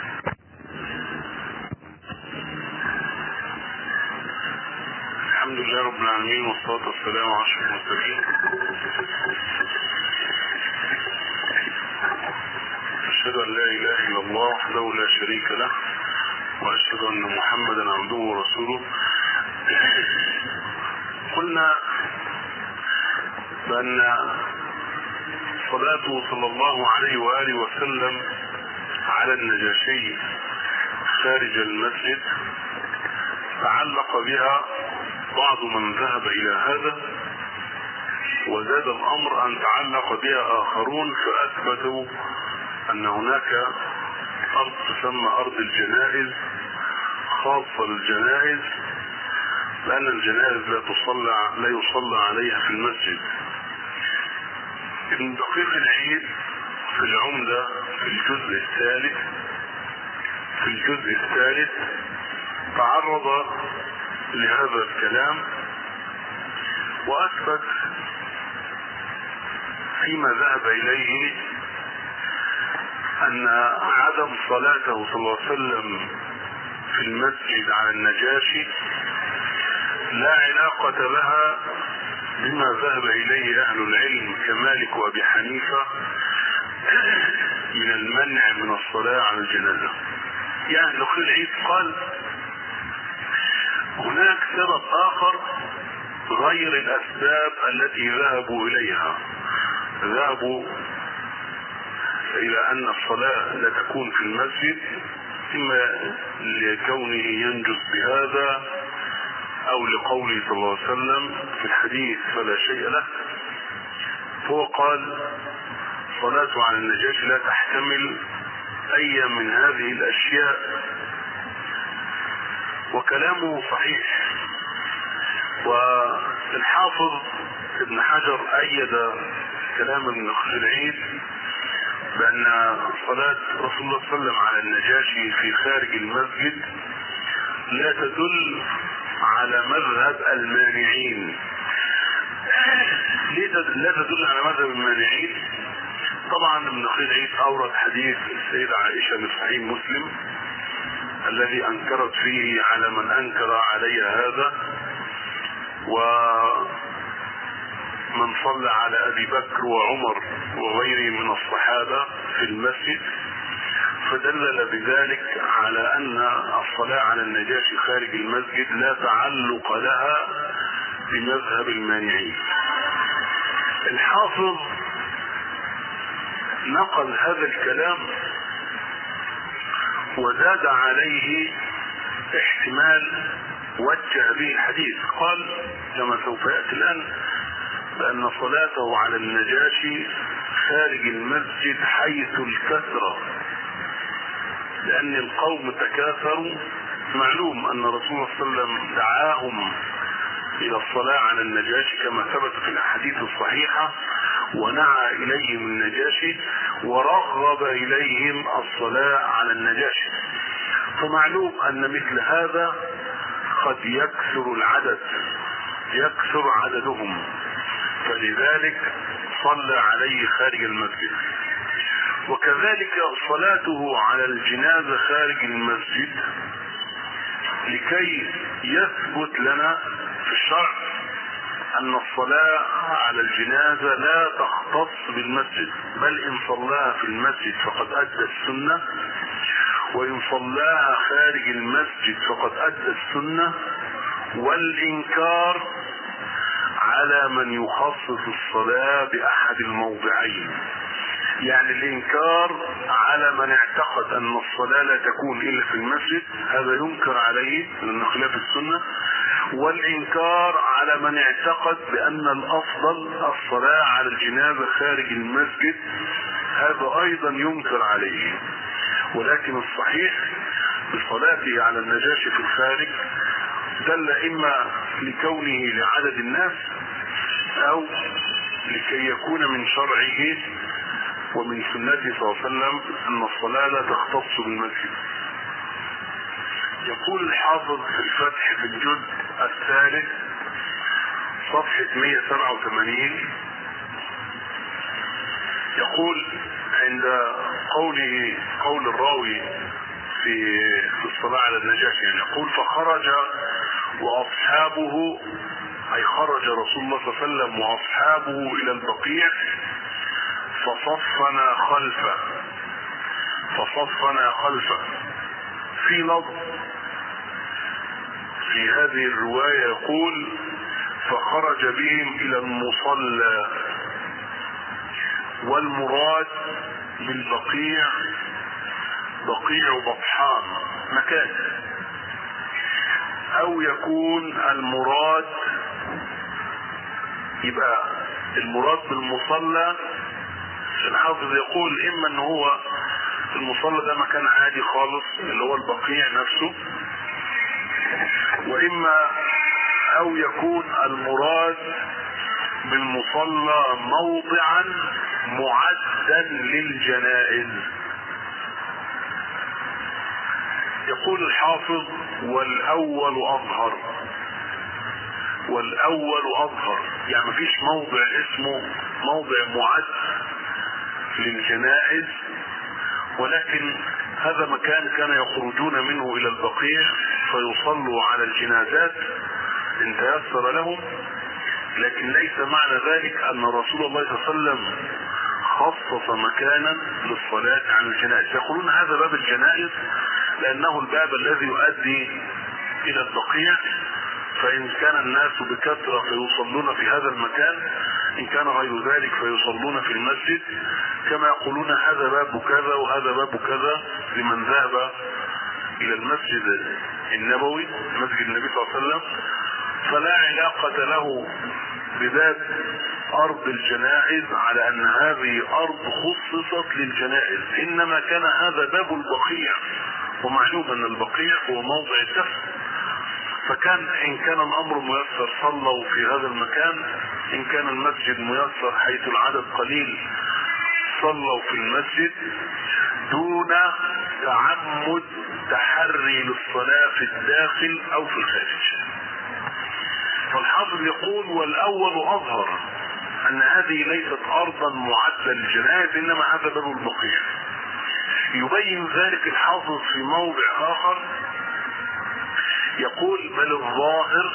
Speaker 4: الحمد لله رب العالمين والصلاة والسلام على اشرف المرسلين. أشهد أن لا إله إلا الله وحده لا شريك له، وأشهد أن محمدا عبده ورسوله. قلنا بأن صلاته صلى الله عليه وآله وسلم على النجاشي خارج المسجد تعلق بها بعض من ذهب إلى هذا، وزاد الأمر أن تعلق بها آخرون فأثبتوا أن هناك أرض تسمى أرض الجنائز خاصة للجنائز، لأن الجنائز لا تصلى لا يصلى عليها في المسجد. ابن دقيق العيد في العمدة في الجزء الثالث في الجزء الثالث تعرض لهذا الكلام وأثبت فيما ذهب إليه أن عدم صلاته صلى الله عليه وسلم في المسجد على النجاشي لا علاقة لها بما ذهب إليه أهل العلم كمالك وأبي حنيفة من المنع من الصلاة على الجنازة. يعني دقيق العيد قال هناك سبب آخر غير الأسباب التي ذهبوا إليها. ذهبوا إلى أن الصلاة لا تكون في المسجد إما لكونه ينجس بهذا أو لقوله صلى الله عليه وسلم في الحديث فلا شيء له. هو قال صلاته على النجاشي لا تحتمل أي من هذه الأشياء، وكلامه صحيح. والحافظ ابن حجر أيد كلام ابن العيد بأن صلاة رسول الله صلى الله عليه وسلم على النجاشي في خارج المسجد لا تدل على مذهب المانعين. ليه لا تدل على مذهب المانعين؟ طبعا ابن العيد أورد حديث السيدة عائشة في صحيح مسلم الذي أنكرت فيه على من أنكر علي هذا، ومن صلى على أبي بكر وعمر وغيره من الصحابة في المسجد، فدلل بذلك على أن الصلاة على النجاشي خارج المسجد لا تعلق لها بمذهب المانعين. الحافظ نقل هذا الكلام وزاد عليه احتمال وجه به الحديث. قال كما سوف يأتي الآن بأن صلاته على النجاشي خارج المسجد حيث الكثرة، لأن القوم تكاثروا. معلوم أن رسول الله صلى الله عليه وسلم دعاهم إلى الصلاة على النجاشي كما ثبت في الأحاديث الصحيحة، ونعى إليهم النجاشي ورغب إليهم الصلاة على النجاشي. فمعلوم أن مثل هذا قد يكثر العدد يكثر عددهم، فلذلك صلى عليه خارج المسجد. وكذلك صلاته على الجنازة خارج المسجد لكي يثبت لنا في الشرع أن الصلاة على الجنازة لا تختص بالمسجد، بل إن صلاها في المسجد فقد أدى السنة، وإن صلاها خارج المسجد فقد أدى السنة. والإنكار
Speaker 3: على من يخصص الصلاة بأحد الموضعين. يعني الإنكار على من اعتقد أن الصلاة لا تكون إلا في المسجد، هذا ينكر عليه لأنه خلاف السنة. والإنكار على من اعتقد بأن الأفضل الصلاة على الجنازة خارج المسجد، هذا أيضا ينكر عليه. ولكن الصحيح بصلاته على النجاشي في الخارج دل إما لكونه لعدد الناس أو لكي يكون من شرعه ومن سنته صلى الله عليه وسلم أن الصلاة لا تختص بالمسجد. يقول الحافظ في الفتح في الجزء الثالث صفحة مئة وسبعة وثمانين، يقول عند قوله قول الراوي في في الصلاة على النجاشي، يعني يقول فخرج وأصحابه، أي خرج رسول الله صلى الله عليه وسلم وأصحابه إلى البقيع فصفنا خلفه فصفنا خلفه في لفظ في هذه الرواية يقول فخرج بهم إلى المصلى، والمراد بالبقيع بقيع بطحان مكان، أو يكون المراد يبقى المراد بالمصلى. الحافظ يقول إما أنه هو المصلى ده مكان عادي خالص اللي هو البقيع نفسه، وإما أو يكون المراد بالمصلى موضعا معدا للجنائز. يقول الحافظ والأول أظهر، والأول أظهر يعني مفيش موضع اسمه موضع معد للجنائز، ولكن هذا مكان كان يخرجون منه إلى البقيع فيصلوا على الجنازات إن تيسر لهم، لكن ليس معنى ذلك أن رسول الله صلى الله عليه وسلم خصص مكانا للصلاة على الجنائز. يقولون هذا باب الجنائز لأنه الباب الذي يؤدي إلى البقيع، فإن كان الناس بكثرة فيصلون في هذا المكان، إن كان غير ذلك فيصلون في المسجد، كما يقولون هذا باب كذا وهذا باب كذا لمن ذهب إلى المسجد النبوي مسجد النبي صلى الله عليه وسلم، فلا علاقة له بباب أرض الجنائز على أن هذه أرض خصصت للجنائز، إنما كان هذا باب البقيع، ومعلوم أن البقيع هو موضع الدفن، فكان إن كان الأمر ميسر صلوا في هذا المكان، إن كان المسجد ميسر حيث العدد قليل صلوا في المسجد دون تعمد تحري للصلاة في الداخل أو في الخارج. فالحافظ يقول والأول أظهر أن هذه ليست أرضا معدة للجنائز، إنما هذا باب البقيع. يبين ذلك الحافظ في موضع آخر يقول بل الظاهر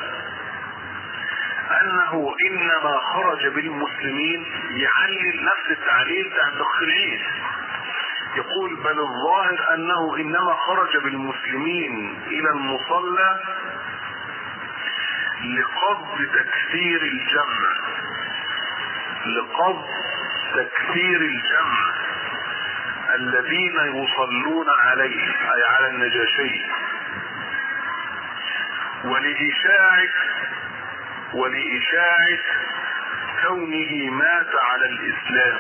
Speaker 3: أنه إنما خرج بالمسلمين، يعلل نفس التعليل عن تخريج. يقول بل الظاهر أنه إنما خرج بالمسلمين إلى المصلى لقصد تكثير الجمع، لقصد تكثير الجمع الذين يصلون عليه أي على النجاشي، ولإشاعة ولإشاعة كونه مات على الإسلام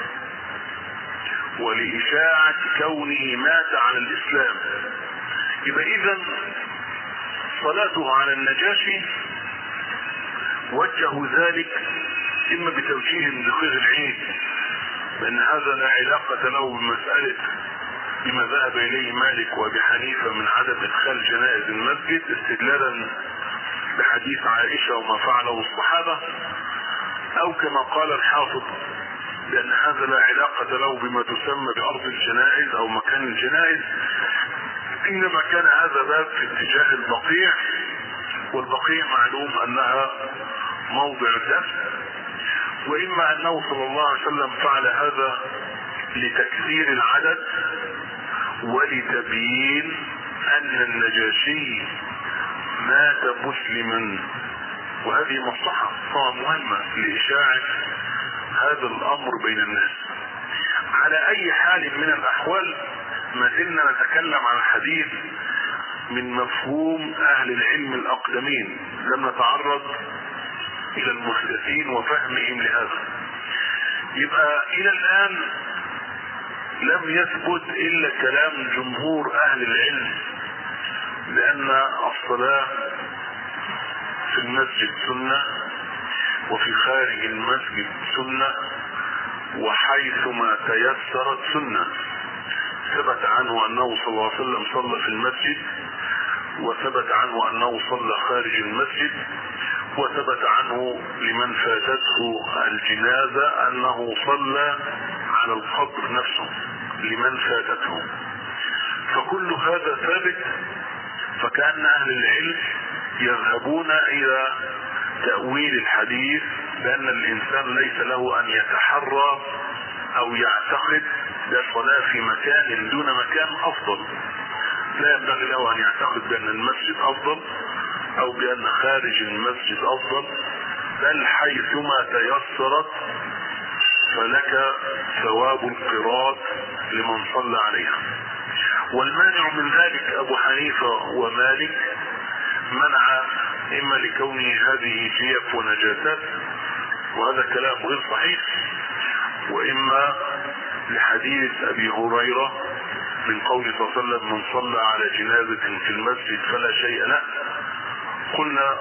Speaker 3: ولإشاعة كونه مات على الإسلام. يبقى إذن صلاته على النجاشي وجهوا ذلك إما بتوجيه دقيق العين بأن هذا لا علاقة له بمسألة بما ذهب إليه مالك وأبي حنيفة من عدم إدخال جنائز المسجد استدلالا بحديث عائشة وما فعله الصحابة، أو كما قال الحافظ لأن هذا لا علاقة له بما تسمى بأرض الجنائز أو مكان الجنائز، إنما كان هذا باب في اتجاه البقيع، والبقيع معلوم أنها موضع الدفن. وإما أنه صلى الله عليه وسلم فعل هذا لتكثير العدد ولتبيين أن النجاشي مات مسلما، وهذه مصلحة بسيطة ومهمة لإشاعة هذا الأمر بين الناس. على أي حال من الأحوال ما زلنا نتكلم عن الحديث من مفهوم أهل العلم الأقدمين، لم نتعرض إلى المحدثين وفهمهم لهذا. يبقى إلى الآن لم يثبت إلا كلام جمهور أهل العلم، لأن الصلاة في المسجد سنة وفي خارج المسجد سنة وحيثما تيسرت سنة. ثبت عنه أنه صلى الله عليه وسلم صلى في المسجد، وثبت عنه أنه صلى خارج المسجد، وثبت عنه لمن فاتته الجنازة أنه صلى على القبر نفسه لمن فاتته. فكل هذا ثابت. فكأن أهل العلم يذهبون إلى تأويل الحديث بأن الإنسان ليس له أن يتحرى أو يعتقد بالصلاة في مكان دون مكان أفضل. لا ينبغي له أن يعتقد بأن المسجد أفضل أو بأن خارج المسجد أفضل، بل حيثما تيسرت فلك ثواب القراءة لمن صلى عليها. والمانع من ذلك أبو حنيفة ومالك منع إما لكونه هذه جيف ونجاسات، وهذا كلام غير صحيح، وإما لحديث أبي هريرة من قول صلى الله عليه وسلم من صلى على جنازة في المسجد فلا شيء له. قلنا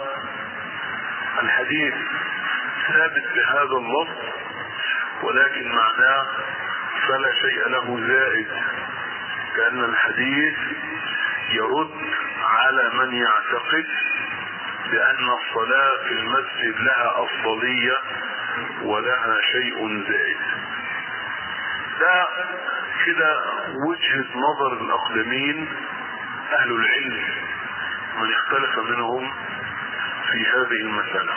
Speaker 3: الحديث ثابت بهذا اللفظ، ولكن معناه فلا شيء له زائد، كأن الحديث يرد على من يعتقد بأن الصلاة في المسجد لها أفضلية ولها شيء زائد. ده كده وجهة نظر الأقدمين أهل العلم من اختلف منهم في هذه المسألة.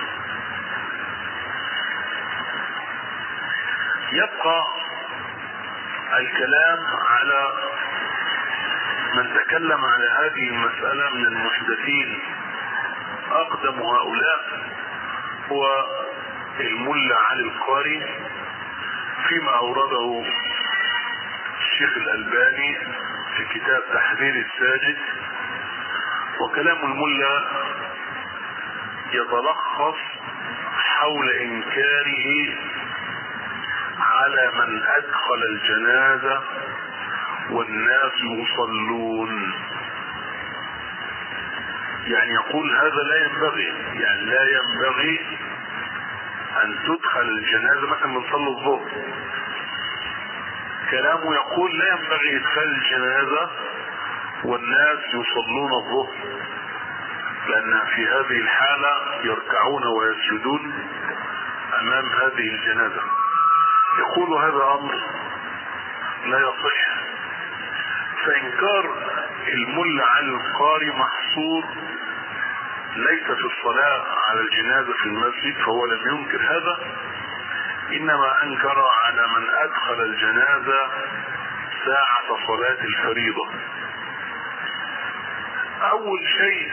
Speaker 3: يبقى الكلام على من تكلم على هذه المسألة من المحدثين. أقدم هؤلاء هو الملا علي القاري فيما أورده الشيخ الألباني في كتاب تحذير الساجد. وكلام الملا يتلخص حول إنكاره على من أدخل الجنازة والناس يصلون. يعني يقول هذا لا ينبغي، يعني لا ينبغي أن تدخل الجنازة. مثلا من صلى الظهر كلامه يقول لا ينبغي إدخال الجنازة والناس يصلون الظهر، لأن في هذه الحالة يركعون ويسجدون أمام هذه الجنازة. يقول هذا أمر لا يصح. فإنكار الملا على القاري محصور ليس في الصلاة على الجنازة في المسجد، فهو لم ينكر هذا، إنما أنكر على من أدخل الجنازة ساعة صلاة الفريضة. أول شيء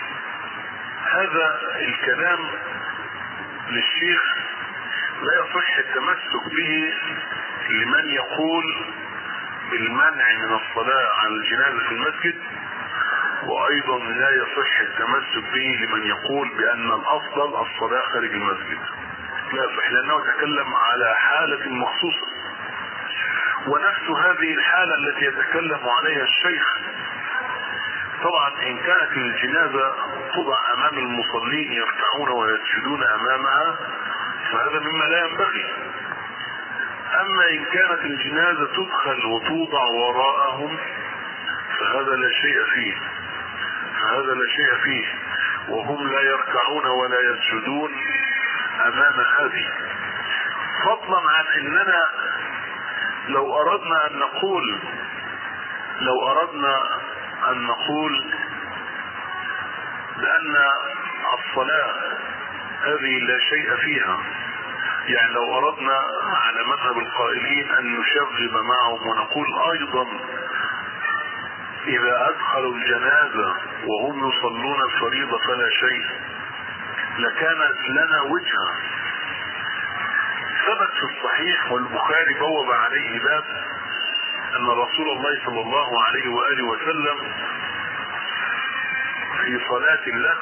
Speaker 3: هذا الكلام للشيخ لا يصح التمسك به لمن يقول بالمنع من الصلاة على الجنازة في المسجد، وأيضا لا يصح التمسك به لمن يقول بأن الأفضل الصلاة خارج المسجد. لا يصح، لأنه تكلم على حالة مخصوصة، ونفس هذه الحالة التي يتكلم عليها الشيخ طبعا إن كانت الجنازة توضع أمام المصلين يركعون ويسجدون أمامها فهذا مما لا ينبغي. أما إن كانت الجنازة تدخل وتوضع وراءهم فهذا لا شيء فيه فهذا لا شيء فيه وهم لا يركعون ولا يسجدون أمام هذه. فضلا عن أننا لو أردنا أن نقول لو أردنا أن نقول بأن الصلاة هذه لا شيء فيها، يعني لو أردنا على مذهب القائلين أن نشغب معهم ونقول أيضا إذا أدخلوا الجنازة وهم يصلون الفريضة فلا شيء، لكانت لنا وجهة. ثبت في الصحيح والبخاري بوب عليه باب ان رسول الله صلى الله عليه وآله وسلم في صلاة له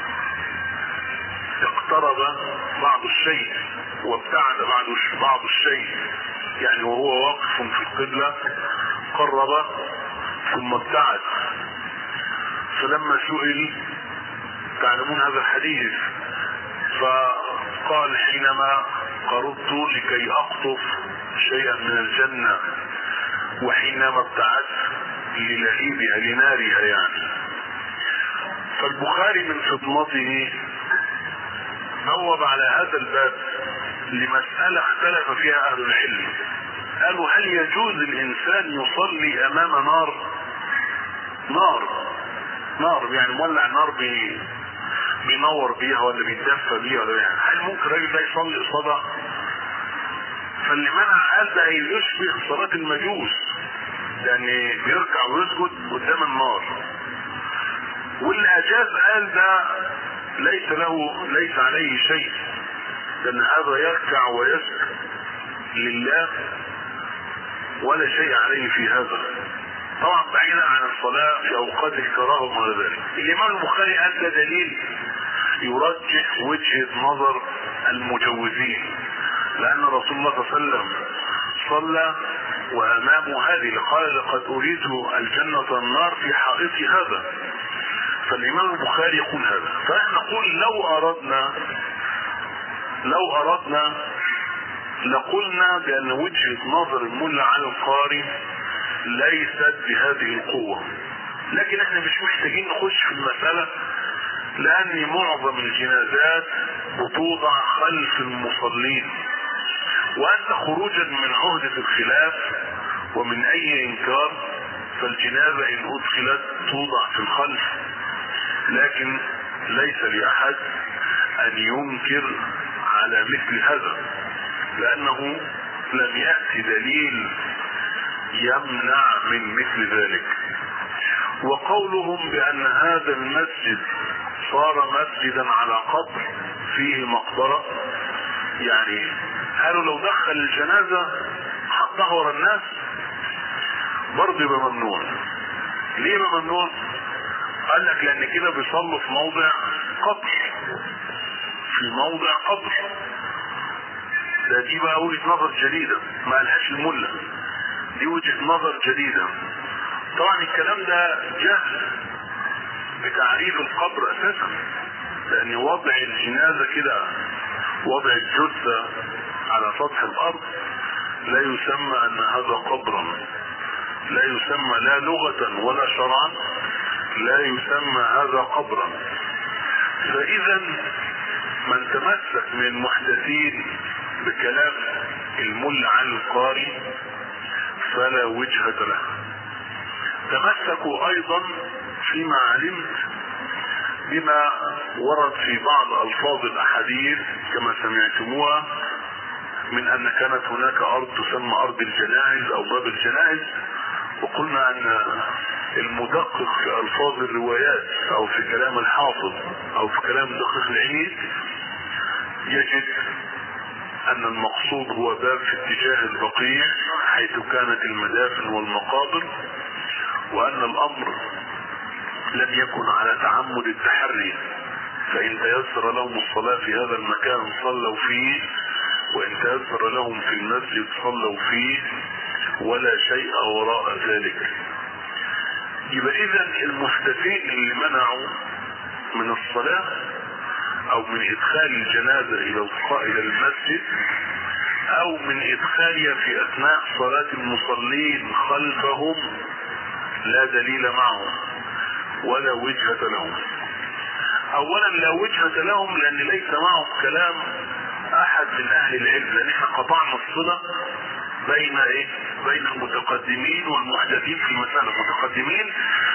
Speaker 3: اقترب بعض الشيء وابتعد بعض الشيء، يعني وهو واقف في القبلة قرب ثم ابتعد. فلما سئل، تعلمون هذا الحديث، فقال حينما قربت لكي اقطف شيئا من الجنة وحينما ابتعدت للهيبها لنارها يعني. فالبخاري من فطنته بوب على هذا الباب لمسألة اختلف فيها اهل العلم. قالوا هل يجوز الانسان يصلي امام نار نار نار يعني مولع نار بي بينور بيها ولا بيتدفى بيها ولا يعني هل ممكن الراجل ده يصلي قصادها؟ فاللي منع قال ده يشبه صلاة المجوس، يعني بيركع ويسجد قدام النار. واللي اجاز قال ده ليس له ليس عليه شيء، لان هذا يركع ويسجد لله ولا شيء عليه في هذا، طبعا بعيدا عن الصلاة في اوقات الكراهة وما ذلك. الامام البخاري قال ده دليل يرجح وجهة نظر المجوزين، لان رسول الله صلى الله عليه وسلم صلى وامامه هذه، قال لقد اريت الجنة والنار في حائطي هذا. فالامام البخاري يقول هذا. فنحن نقول لو اردنا لو اردنا لقلنا بان وجهة نظر الملا على القارئ ليست بهذه القوة، لكن احنا مش محتاجين نخش في المسألة، لان معظم الجنازات بتوضع خلف المصلين، وانت خروجا من عهدة الخلاف ومن اي انكار فالجنازة ان ادخلت توضع في الخلف، لكن ليس لاحد ان ينكر على مثل هذا، لانه لم يأتي دليل يمنع من مثل ذلك. وقولهم بان هذا المسجد صار مسجدا على قبر فيه مقبرة، يعني قالوا لو دخل الجنازة حطها ورا الناس برضه يبقى ممنوع. ليه يبقى ممنوع؟ قال لك لان كده بيصلوا في موضع قبر، في موضع قبر. ده دي بقى وجهة نظر جديدة ما قالهاش الملا، دي وجهة نظر جديدة. طبعا الكلام ده جهل بتعريف القبر اساسا، لان وضع الجنازة كده، وضع الجثة على سطح الارض لا يسمى ان هذا قبرا، لا يسمى لا لغة ولا شرعا، لا يسمى هذا قبرا. فاذا من تمسك من المحدثين بكلام الملا عن القارئ فلا وجهة له. تمسكوا ايضا فيما علمت بما ورد في بعض الفاظ الاحاديث كما سمعتموها من ان كانت هناك ارض تسمى ارض الجنائز او باب الجنائز، وقلنا ان المدقق في الفاظ الروايات او في كلام الحافظ او في كلام دقيق العيد يجد ان المقصود هو باب في اتجاه البقيع حيث كانت المدافن والمقابر، وان الامر لم يكن على تعمد التحري، فان تيسر لهم الصلاة في هذا المكان صلوا فيه، وان تيسر لهم في المسجد صلوا فيه، ولا شيء وراء ذلك. يبقى اذا المحدثين اللي منعوا من الصلاة او من ادخال الجنازة الى الى المسجد او من ادخالها في اثناء صلاة المصلين خلفهم لا دليل معهم ولا وجهة لهم. اولا لا وجهة لهم لان ليس معهم كلام احد من اهل العلم، لان احنا قطعنا الصلة بين ايه بين المتقدمين والمحدثين في المسألة. المتقدمين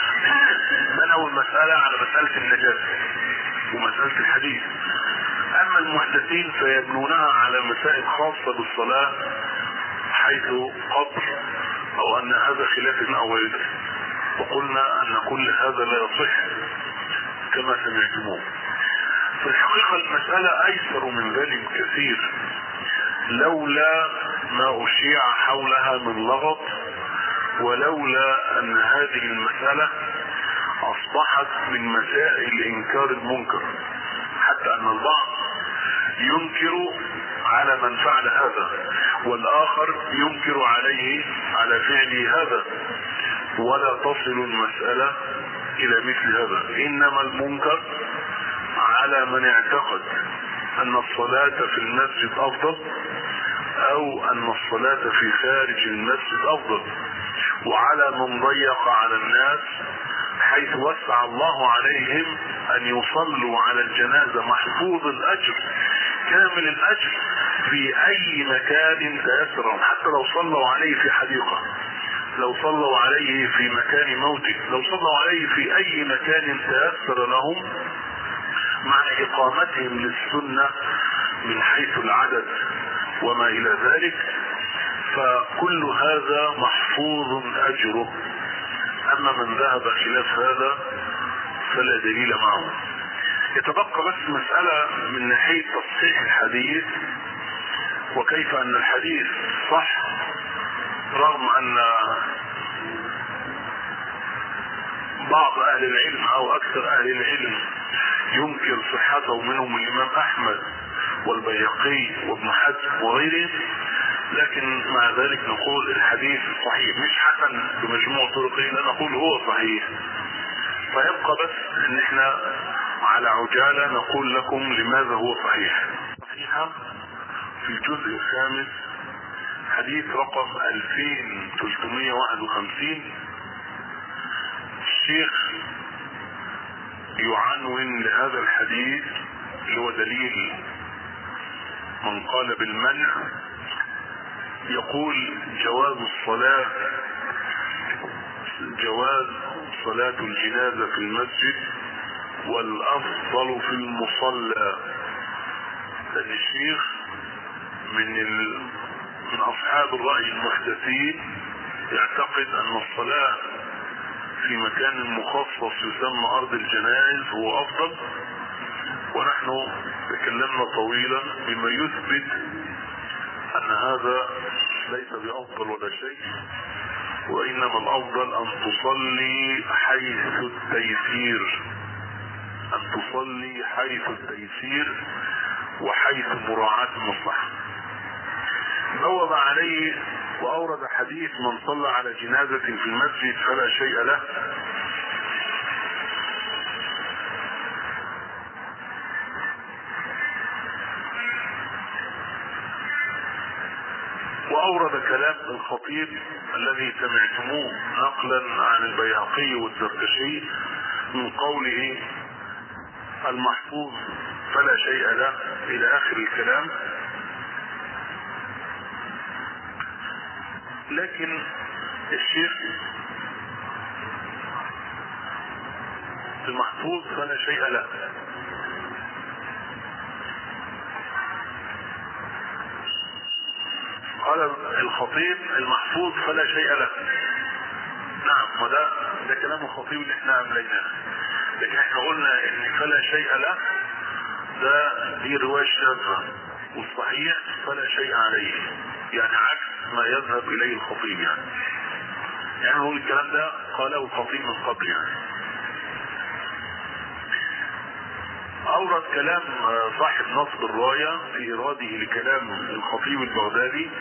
Speaker 3: بنوا المسألة على مسألة النجاسة ومسألة الحديث، اما المحدثين فيبنونها على مسائل خاصة بالصلاة حيث قبر او ان هذا خلاف او غيره، وقلنا ان كل هذا لا يصح كما سمعتموه.
Speaker 4: في الحقيقة المسألة ايسر من ذلك كثير، لولا ما اشيع حولها من لغط، ولولا ان هذه المسألة اصبحت من مسائل انكار المنكر، حتى ان البعض ينكر على من فعل هذا والاخر ينكر عليه على فعله هذا، ولا تصل المسألة الى مثل هذا. انما المنكر على من اعتقد ان الصلاة في المسجد افضل او ان الصلاة في خارج المسجد افضل، وعلى من ضيق على الناس حيث وسع الله عليهم ان يصلوا على الجنازة محفوظ الاجر كامل الاجر في اي مكان تيسر، حتى لو صلوا عليه في حديقة، لو صلوا عليه في مكان موته، لو صلوا عليه في اي مكان تيسر لهم مع اقامتهم للسنة من حيث العدد وما الى ذلك، فكل هذا محفوظ اجره. اما من ذهب خلاف هذا فلا دليل معه. يتبقى بس مسألة من ناحية تصحيح الحديث وكيف ان الحديث صح، رغم ان بعض اهل العلم او اكثر اهل العلم ينكر صحته، منهم الامام احمد والبيهقي وابن حزم وغيره، لكن مع ذلك نقول الحديث صحيح، مش حسن بمجموع طرقه، لا نقول هو صحيح. فيبقى بس ان احنا على عجالة نقول لكم لماذا هو صحيح. صحيحة في الجزء الخامس حديث رقم ألفين وثلاثمائة وواحد وخمسين، الشيخ يعنون لهذا الحديث اللي هو دليل من قال بالمنع، يقول جواز الصلاة جواز صلاة الجنازة في المسجد والافضل في المصلى. لان الشيخ من ال... من اصحاب الرأي المحدثين يعتقد ان الصلاة في مكان مخصص يسمى ارض الجنائز هو افضل، ونحن تكلمنا طويلا بما يثبت ان هذا ليس بافضل ولا شيء، وانما الافضل ان تصلي حيث التيسير، ان تصلي حيث التيسير وحيث مراعاة المصلحة. بوب عليه واورد حديث من صلى على جنازة في المسجد فلا شيء له، واورد كلام الخطيب الذي سمعتموه نقلا عن البيهقي والزركشي من قوله المحفوظ فلا شيء له الى اخر الكلام. لكن الشيخ المحفوظ فلا شيء له قال الخطيب المحفوظ فلا شيء له. نعم، وده ده كلام الخطيب اللي احنا امليناه، لكن احنا قلنا ان فلا شيء له ده دي رواية شاذة، والصحيح فلا شيء عليه، يعني عكس ما يذهب اليه الخطيب. يعني يعني هو الكلام ده قاله الخطيب من قبل. يعني اورد كلام صاحب نصب الراية في اراده لكلام الخطيب البغدادي،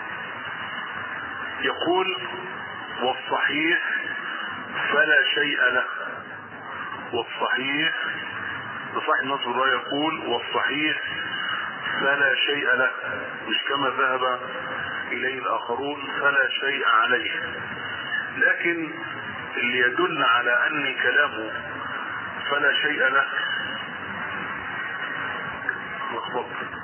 Speaker 4: يقول والصحيح فلا شيء له. والصحيح صاحب نصب الراية يقول والصحيح فلا شيء له، مش كما ذهب اليه الاخرون فلا شيء عليه. لكن اللي يدل على ان كلامه فلا شيء له مخبط.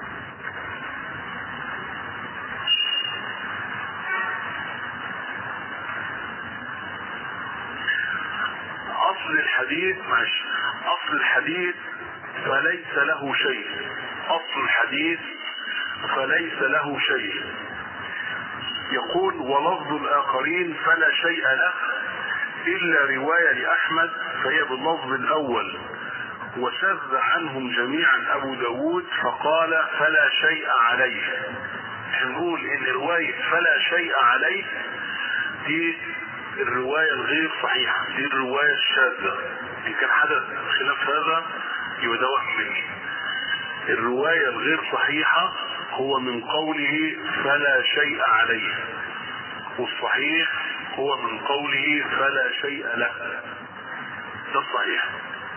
Speaker 4: اصل الحديث ماشي، اصل الحديث فليس له شيء، اصل الحديث فليس له شيء. يقول ولفظ الاخرين فلا شيء له الا رواية لاحمد فهي باللفظ الاول
Speaker 3: وشذ عنهم جميعا ابو داود فقال فلا شيء عليه. نقول ان رواية فلا شيء عليه دي الرواية الغير صحيحة، دي الرواية الشاذة. ان كان حدث خلاف هذا يبقى ده وهم مني. الرواية الغير صحيحة هو من قوله فلا شيء عليه، والصحيح هو من قوله فلا شيء له، ده الصحيح.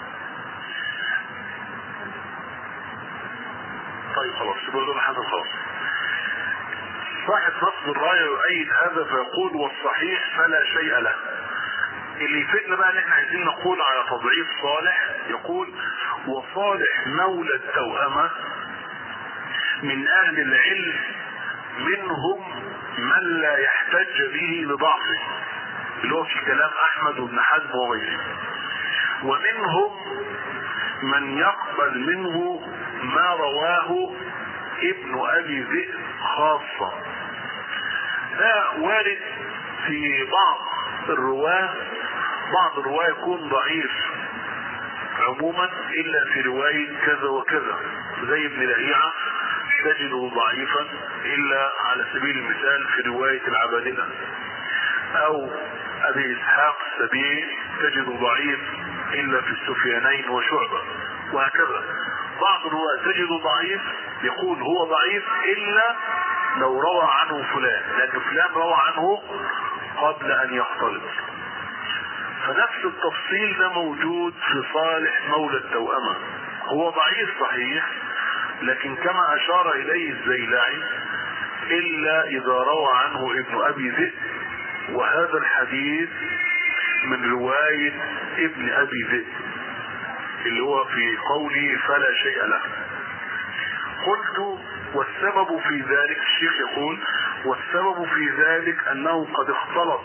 Speaker 3: طيب خلاص يبقى ده حاجة خاص. صاحب نصب الراية يؤيد هذا فيقول والصحيح فلا شيء له. اللي يفيدنا بقى ان احنا عايزين نقول على تضعيف صالح، يقول وصالح مولى التوأمة من اهل العلم منهم من لا يحتج به لضعفه، اللي هو في كلام احمد وابن حزم وغيره، ومنهم من يقبل منه ما رواه ابن ابي ذئب خاصة. ده وارد في بعض الرواه، بعض الرواه يكون ضعيف عموما الا في رواية كذا وكذا، زي ابن لهيعة تجده ضعيفا الا على سبيل المثال في رواية العبادلة، او ابي اسحاق السبيعي تجده ضعيف الا في السفيانين وشعبة، وهكذا. بعض الرواة تجده ضعيف يقول هو ضعيف الا لو روى عنه فلان، لان فلان روى عنه قبل ان يختلط. فنفس التفصيل ده موجود في صالح مولى التوأمة، هو ضعيف صحيح لكن كما اشار اليه الزيلعي الا اذا روى عنه ابن ابي ذئب، وهذا الحديث من رواية ابن ابي ذئب اللي هو في قوله فلا شيء له. قلت والسبب في ذلك، الشيخ يقول والسبب في ذلك انه قد اختلط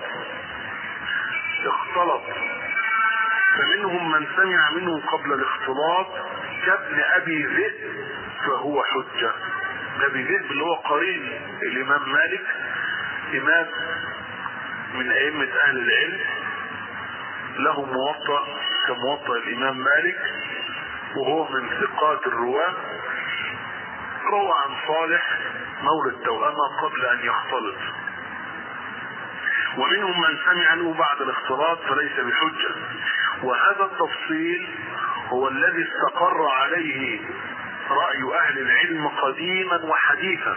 Speaker 3: اختلط فمنهم من سمع منه قبل الاختلاط كابن ابي ذئب فهو حجة. ابي ذئب اللي هو قرين الامام مالك، امام من ائمة اهل العلم، له موطأ كموطأ الامام مالك، وهو من ثقات الرواة، روى عن صالح مولى التوأمة قبل ان يختلط. ومنهم من سمع له بعد الاختلاط فليس بحجة. وهذا التفصيل هو الذي استقر عليه رأي اهل العلم قديما وحديثا.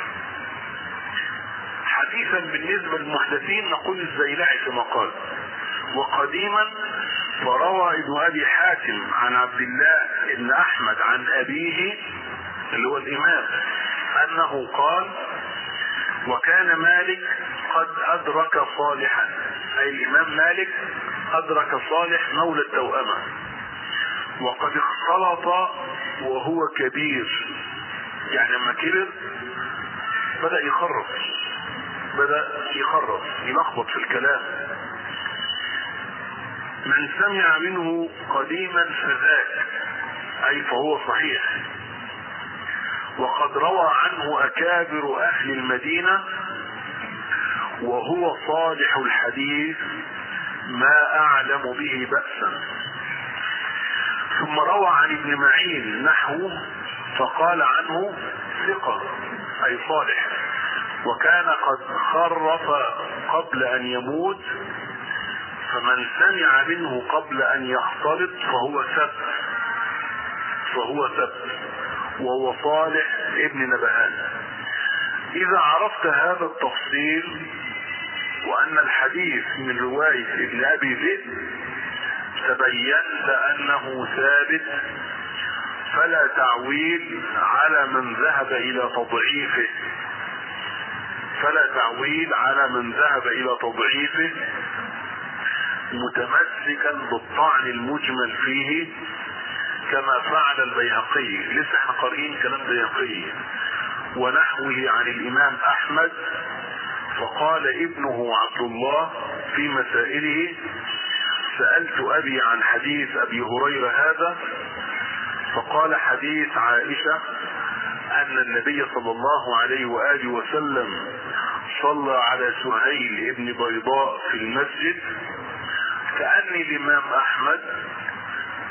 Speaker 3: حديثا بالنسبة للمحدثين نقول الزيلعي كما قال، وقديما فروى ابن ابي حاتم عن عبد الله بن احمد عن ابيه اللي هو الامام انه قال وكان مالك قد ادرك صالحا، اي الامام مالك ادرك صالح مولى التوأمة وقد اختلط وهو كبير، يعني لما كبر بدأ يخرف بدأ يخرف يلخبط في الكلام. من سمع منه قديما فذاك، اي فهو صحيح. وقد روى عنه اكابر اهل المدينة وهو صالح الحديث ما اعلم به بأسا. ثم روى عن ابن معين نحوه فقال عنه ثقة، اي صالح، وكان قد خرف قبل ان يموت، فمن سمع منه قبل ان يختلط فهو ثبت فهو ثبت وهو صالح ابن نبهان. اذا عرفت هذا التفصيل وان الحديث من رواية ابن ابي ذئب تبينت انه ثابت، فلا تعويل على من ذهب الى تضعيفه فلا تعويل على من ذهب الى تضعيفه متمسكا بالطعن المجمل فيه كما فعل البيهقي. لسه احنا قارئين كلام البيهقي ونحوه عن الامام احمد، فقال ابنه عبد الله في مسائله سألت ابي عن حديث ابي هريرة هذا، فقال حديث عائشة ان النبي صلى الله عليه وآله وسلم صلى على سهيل ابن بيضاء في المسجد. كأني الامام احمد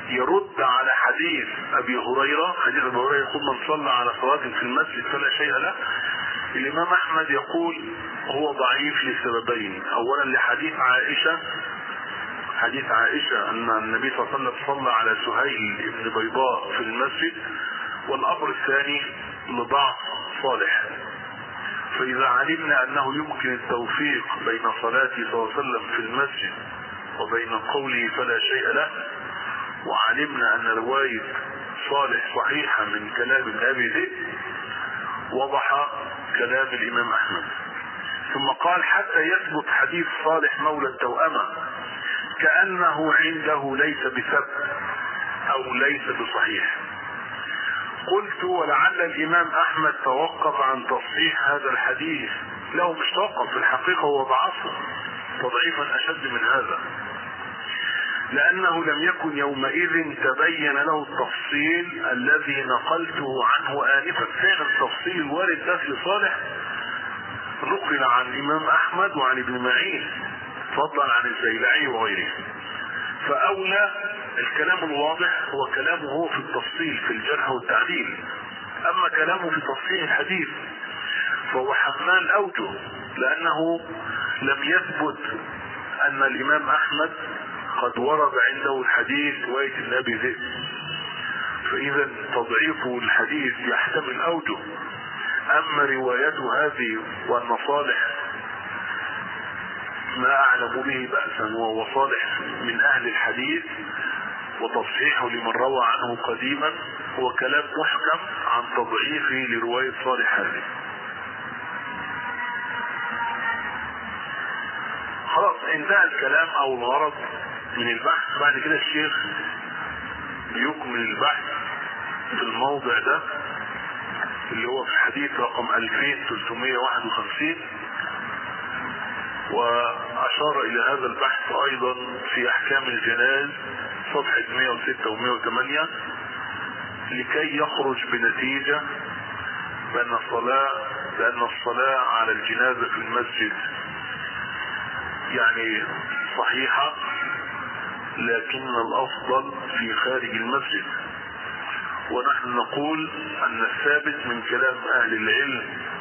Speaker 4: يرد على حديث ابي هريرة. حديث ابي هريرة يقول من صلى على صلاة في المسجد فلا شيء له. الامام احمد يقول هو ضعيف لسببين. اولا لحديث عائشة، حديث عائشة ان النبي صلى الله عليه وسلم صلى على سهيل بن بيضاء في المسجد. والامر الثاني لضعف صالح. فاذا علمنا انه يمكن التوفيق بين صلاته صلى الله عليه وسلم في المسجد وبين قوله فلا شيء له، وعلمنا ان رواية صالح صحيحة من كلام ابن ابي ذئب، وضح كلام الامام احمد. ثم قال حتى يثبت حديث صالح مولى التوأمة كأنه عنده ليس بثبت او ليس بصحيح. قلت ولعل الامام احمد توقف عن تصحيح هذا الحديث. له مش توقف، في الحقيقة هو ضعفه تضعيفا اشد من هذا، لانه لم يكن يومئذ تبين له التفصيل الذي نقلته عنه انفا. فعلا التفصيل الوارد ده في صالح نقل عن الامام احمد وعن ابن معين فضلا عن الزيلعي وغيره. فاولى الكلام الواضح هو كلامه هو في التفصيل في الجرح والتعديل. اما كلامه في تفصيل الحديث فهو حمال اوجه، لانه لم يثبت ان الامام احمد قد ورد عنده الحديث رواية النبي ذئب، فاذا تضعيفه الحديث يحتمل اوجه. اما روايته هذه وان صالح ما اعلم به بأسا وهو صالح من اهل الحديث، وتصحيحه لمن روى عنه قديما هو كلام محكم عن تضعيفه لرواية صالح هذه. خلاص انتهى الكلام او الغرض من البحث. بعد كده الشيخ بيكمل البحث في الموضع ده اللي هو في الحديث رقم ألفين وثلاثمائة وواحد وخمسين، واشار الى هذا البحث ايضا في احكام الجنائز صفحة مئة وستة ومئة وثمانية، لكي يخرج بنتيجة بأن الصلاة بأن الصلاة على الجنازة في المسجد يعني صحيحة، لكن الافضل في خارج المسجد. ونحن نقول ان الثابت من كلام اهل العلم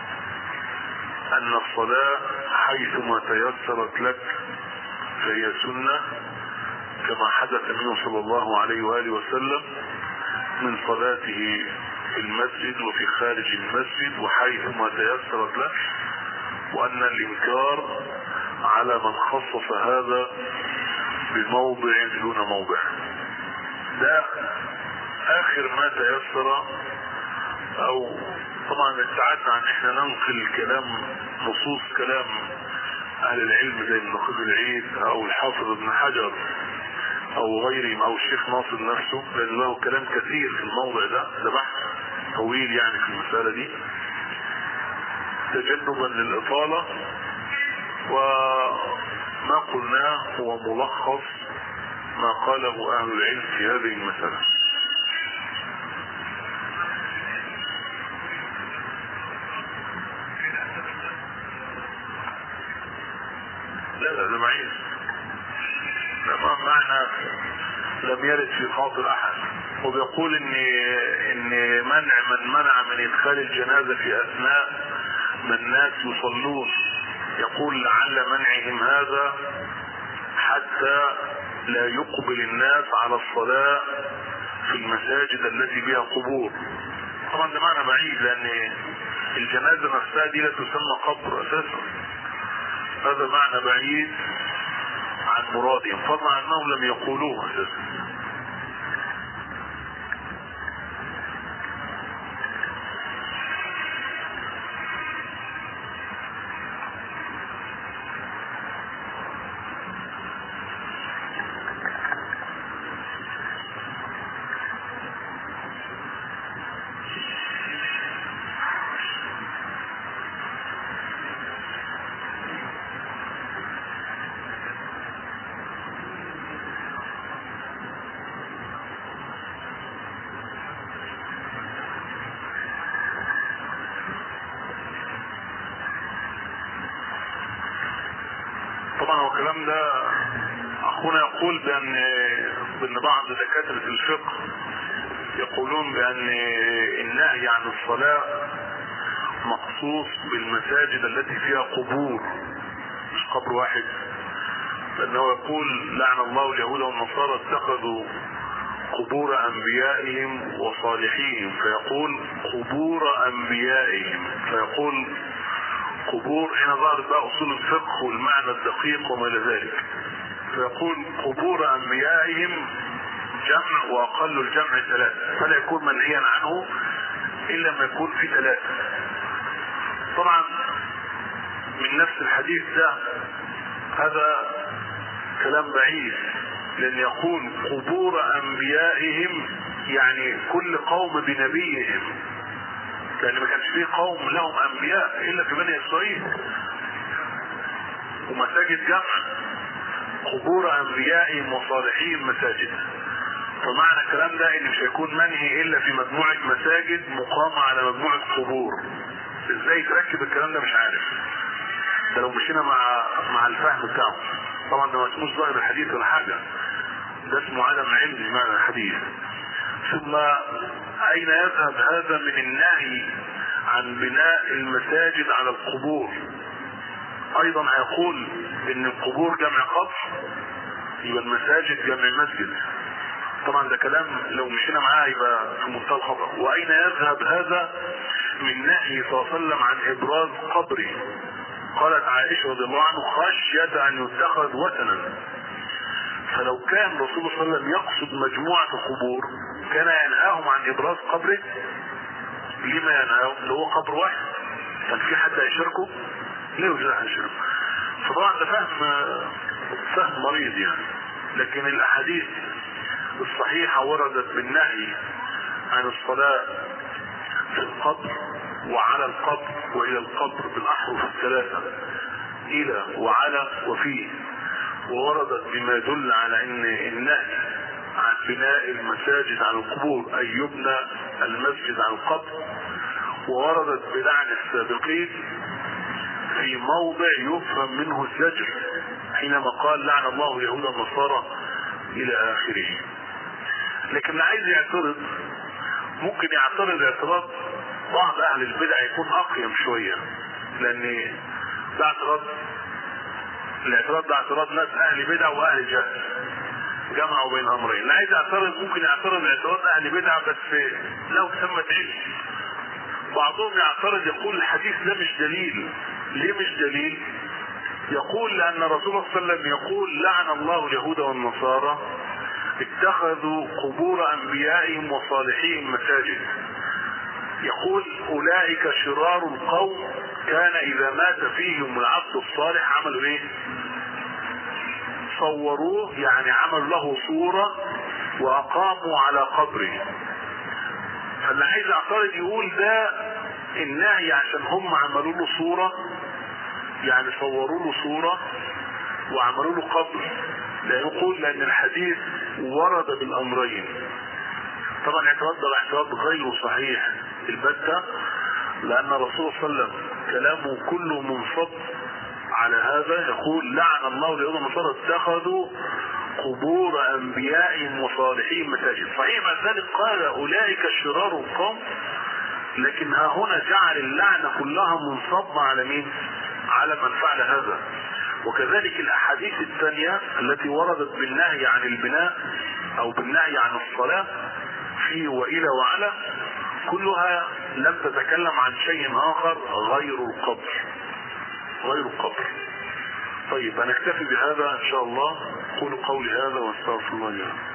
Speaker 4: ان الصلاة حيثما تيسرت لك فهي سنة، كما حدث منه صلى الله عليه وآله وسلم من صلاته في المسجد وفي خارج المسجد وحيثما تيسرت له. وان الانكار على من خصص هذا بموضع دون موضع. ده اخر ما تيسر. او طبعا ابتعدنا عن احنا ننقل كلام نصوص كلام اهل العلم زي النقيب العيد او الحافظ ابن حجر او غيرهم او الشيخ ناصر نفسه، لان له كلام كثير في الموضع ده. ده بحث طويل يعني في المسألة دي تجنبا للإطالة. وما قلناه هو ملخص ما قاله اهل العلم في هذه المسألة. لا لا ده معين، ما معنى لم يرد في خاطر احد. وبيقول ان ان منع من منع من ادخال الجنازة في اثناء ما الناس يصلون، يقول لعل منعهم هذا حتى لا يقبل الناس على الصلاة في المساجد التي بها قبور. طبعا ده معنى بعيد، لان الجنازة نفسها دي لا تسمى قبر اساسا. هذا معنى بعيد عن مرادهم، فضلا انهم لم يقولوه اساسا. طبعا هو الكلام ده
Speaker 3: اخونا يقول بان بان بعض دكاترة الفقه يقولون بان النهي عن الصلاة مخصوص بالمساجد التي فيها قبور مش قبر واحد، لانه يقول لعن الله اليهود والنصارى اتخذوا قبور انبيائهم وصالحيهم، فيقول قبور انبيائهم، فيقول قبور، هنا ظهرت بقى اصول الفقه والمعنى الدقيق وما الى ذلك، فيقول قبور انبيائهم جمع واقل الجمع ثلاثة، فلا يكون منهيا عنه الا ما يكون في ثلاثة. طبعا من نفس الحديث ده هذا كلام بعيد، لان يقول قبور انبيائهم يعني كل قوم بنبيهم، لان ما كانش فيه قوم لهم انبياء الا في بني اسرائيل، ومساجد جمع قبور انبيائهم وصالحين مساجد. فمعنى الكلام ده ان مش هيكون منهي الا في مجموعة مساجد مقامة على مجموعة قبور. ازاي تركب الكلام ده مش عارف، ده لو مشينا مع مع الفهم بتاعه. طبعا ده ما اسموش ظاهر الحديث ولا حاجة، ده اسمه عدم علم بمعنى الحديث. ثم اين يذهب هذا من النهي عن بناء المساجد على القبور؟ ايضا هيقول ان القبور جمع قبر، يبقى المساجد جمع مسجد. طبعا ده كلام لو مشينا معاه يبقى في منتهى الخطأ. واين يذهب هذا من نهي صلى الله عليه وسلم عن ابراز قبره؟ قالت عائشة رضي الله عنه خشية ان يتخذ وثنا. فلو كان رسول الله صلى الله عليه وسلم يقصد مجموعة قبور كان ينهاهم عن ابراز قبره. لما ينهاهم؟ اللي هو قبر واحد، كان في حد يشاركه؟ ليه وجد حد يشاركه؟ فطبعا ده فهم فهم مريض يعني. لكن الاحاديث الصحيحة وردت بالنهي عن الصلاة في القبر وعلى القبر والى القبر بالاحرف الثلاثة، الى وعلى وفيه، ووردت بما يدل على ان النهي عن بناء المساجد على القبور اي يبنى المسجد على القبر، ووردت بلعن السابقين في موضع يفهم منه الزجر حينما قال لعن الله اليهود والنصارى الى اخره. لكن اللي عايز يعترض ممكن يعترض اعتراض بعض اهل البدع يكون اقيم شوية، لان ده اعتراض الاعتراض ده اعتراض ناس اهل بدع واهل جهل جمعوا بين امرين. اللي عايز يعترض ممكن يعترض اعتراض اهل بدع بس لو سمت علم. بعضهم يعترض يقول الحديث ده مش دليل. ليه مش دليل؟ يقول لان رسول الله صلى الله عليه وسلم يقول لعن الله اليهود والنصارى اتخذوا قبور انبيائهم وصالحيهم مساجد. يقول اولئك شرار القوم كان اذا مات فيهم العبد الصالح عملوا ايه؟ صوروه، يعني عملوا له صورة واقاموا على قبره. فاللي عايز يعترض يقول ده النهي عشان هم عملوا له صورة، يعني صوروا له صورة وعملوا له قبر. لا يقول لان الحديث ورد بالامرين. طبعا الاعتراض ده اعتراض غير صحيح البتة، لان الرسول صلى الله عليه وسلم كلامه كله منصب على هذا. يقول لعن الله اليهود والنصارى اتخذوا قبور انبيائهم وصالحين مساجد. صحيح بعد ذلك قال اولئك شرار القوم، لكن ها هنا جعل اللعنة كلها منصبة على مين؟ على من فعل هذا. وكذلك الاحاديث الثانية التي وردت بالنهي عن البناء او بالنهي عن الصلاة في والى وعلى كلها لم تتكلم عن شيء اخر غير القبر غير القبر. طيب هنكتفي بهذا ان شاء الله. قولوا قولي هذا واستغفر الله لي.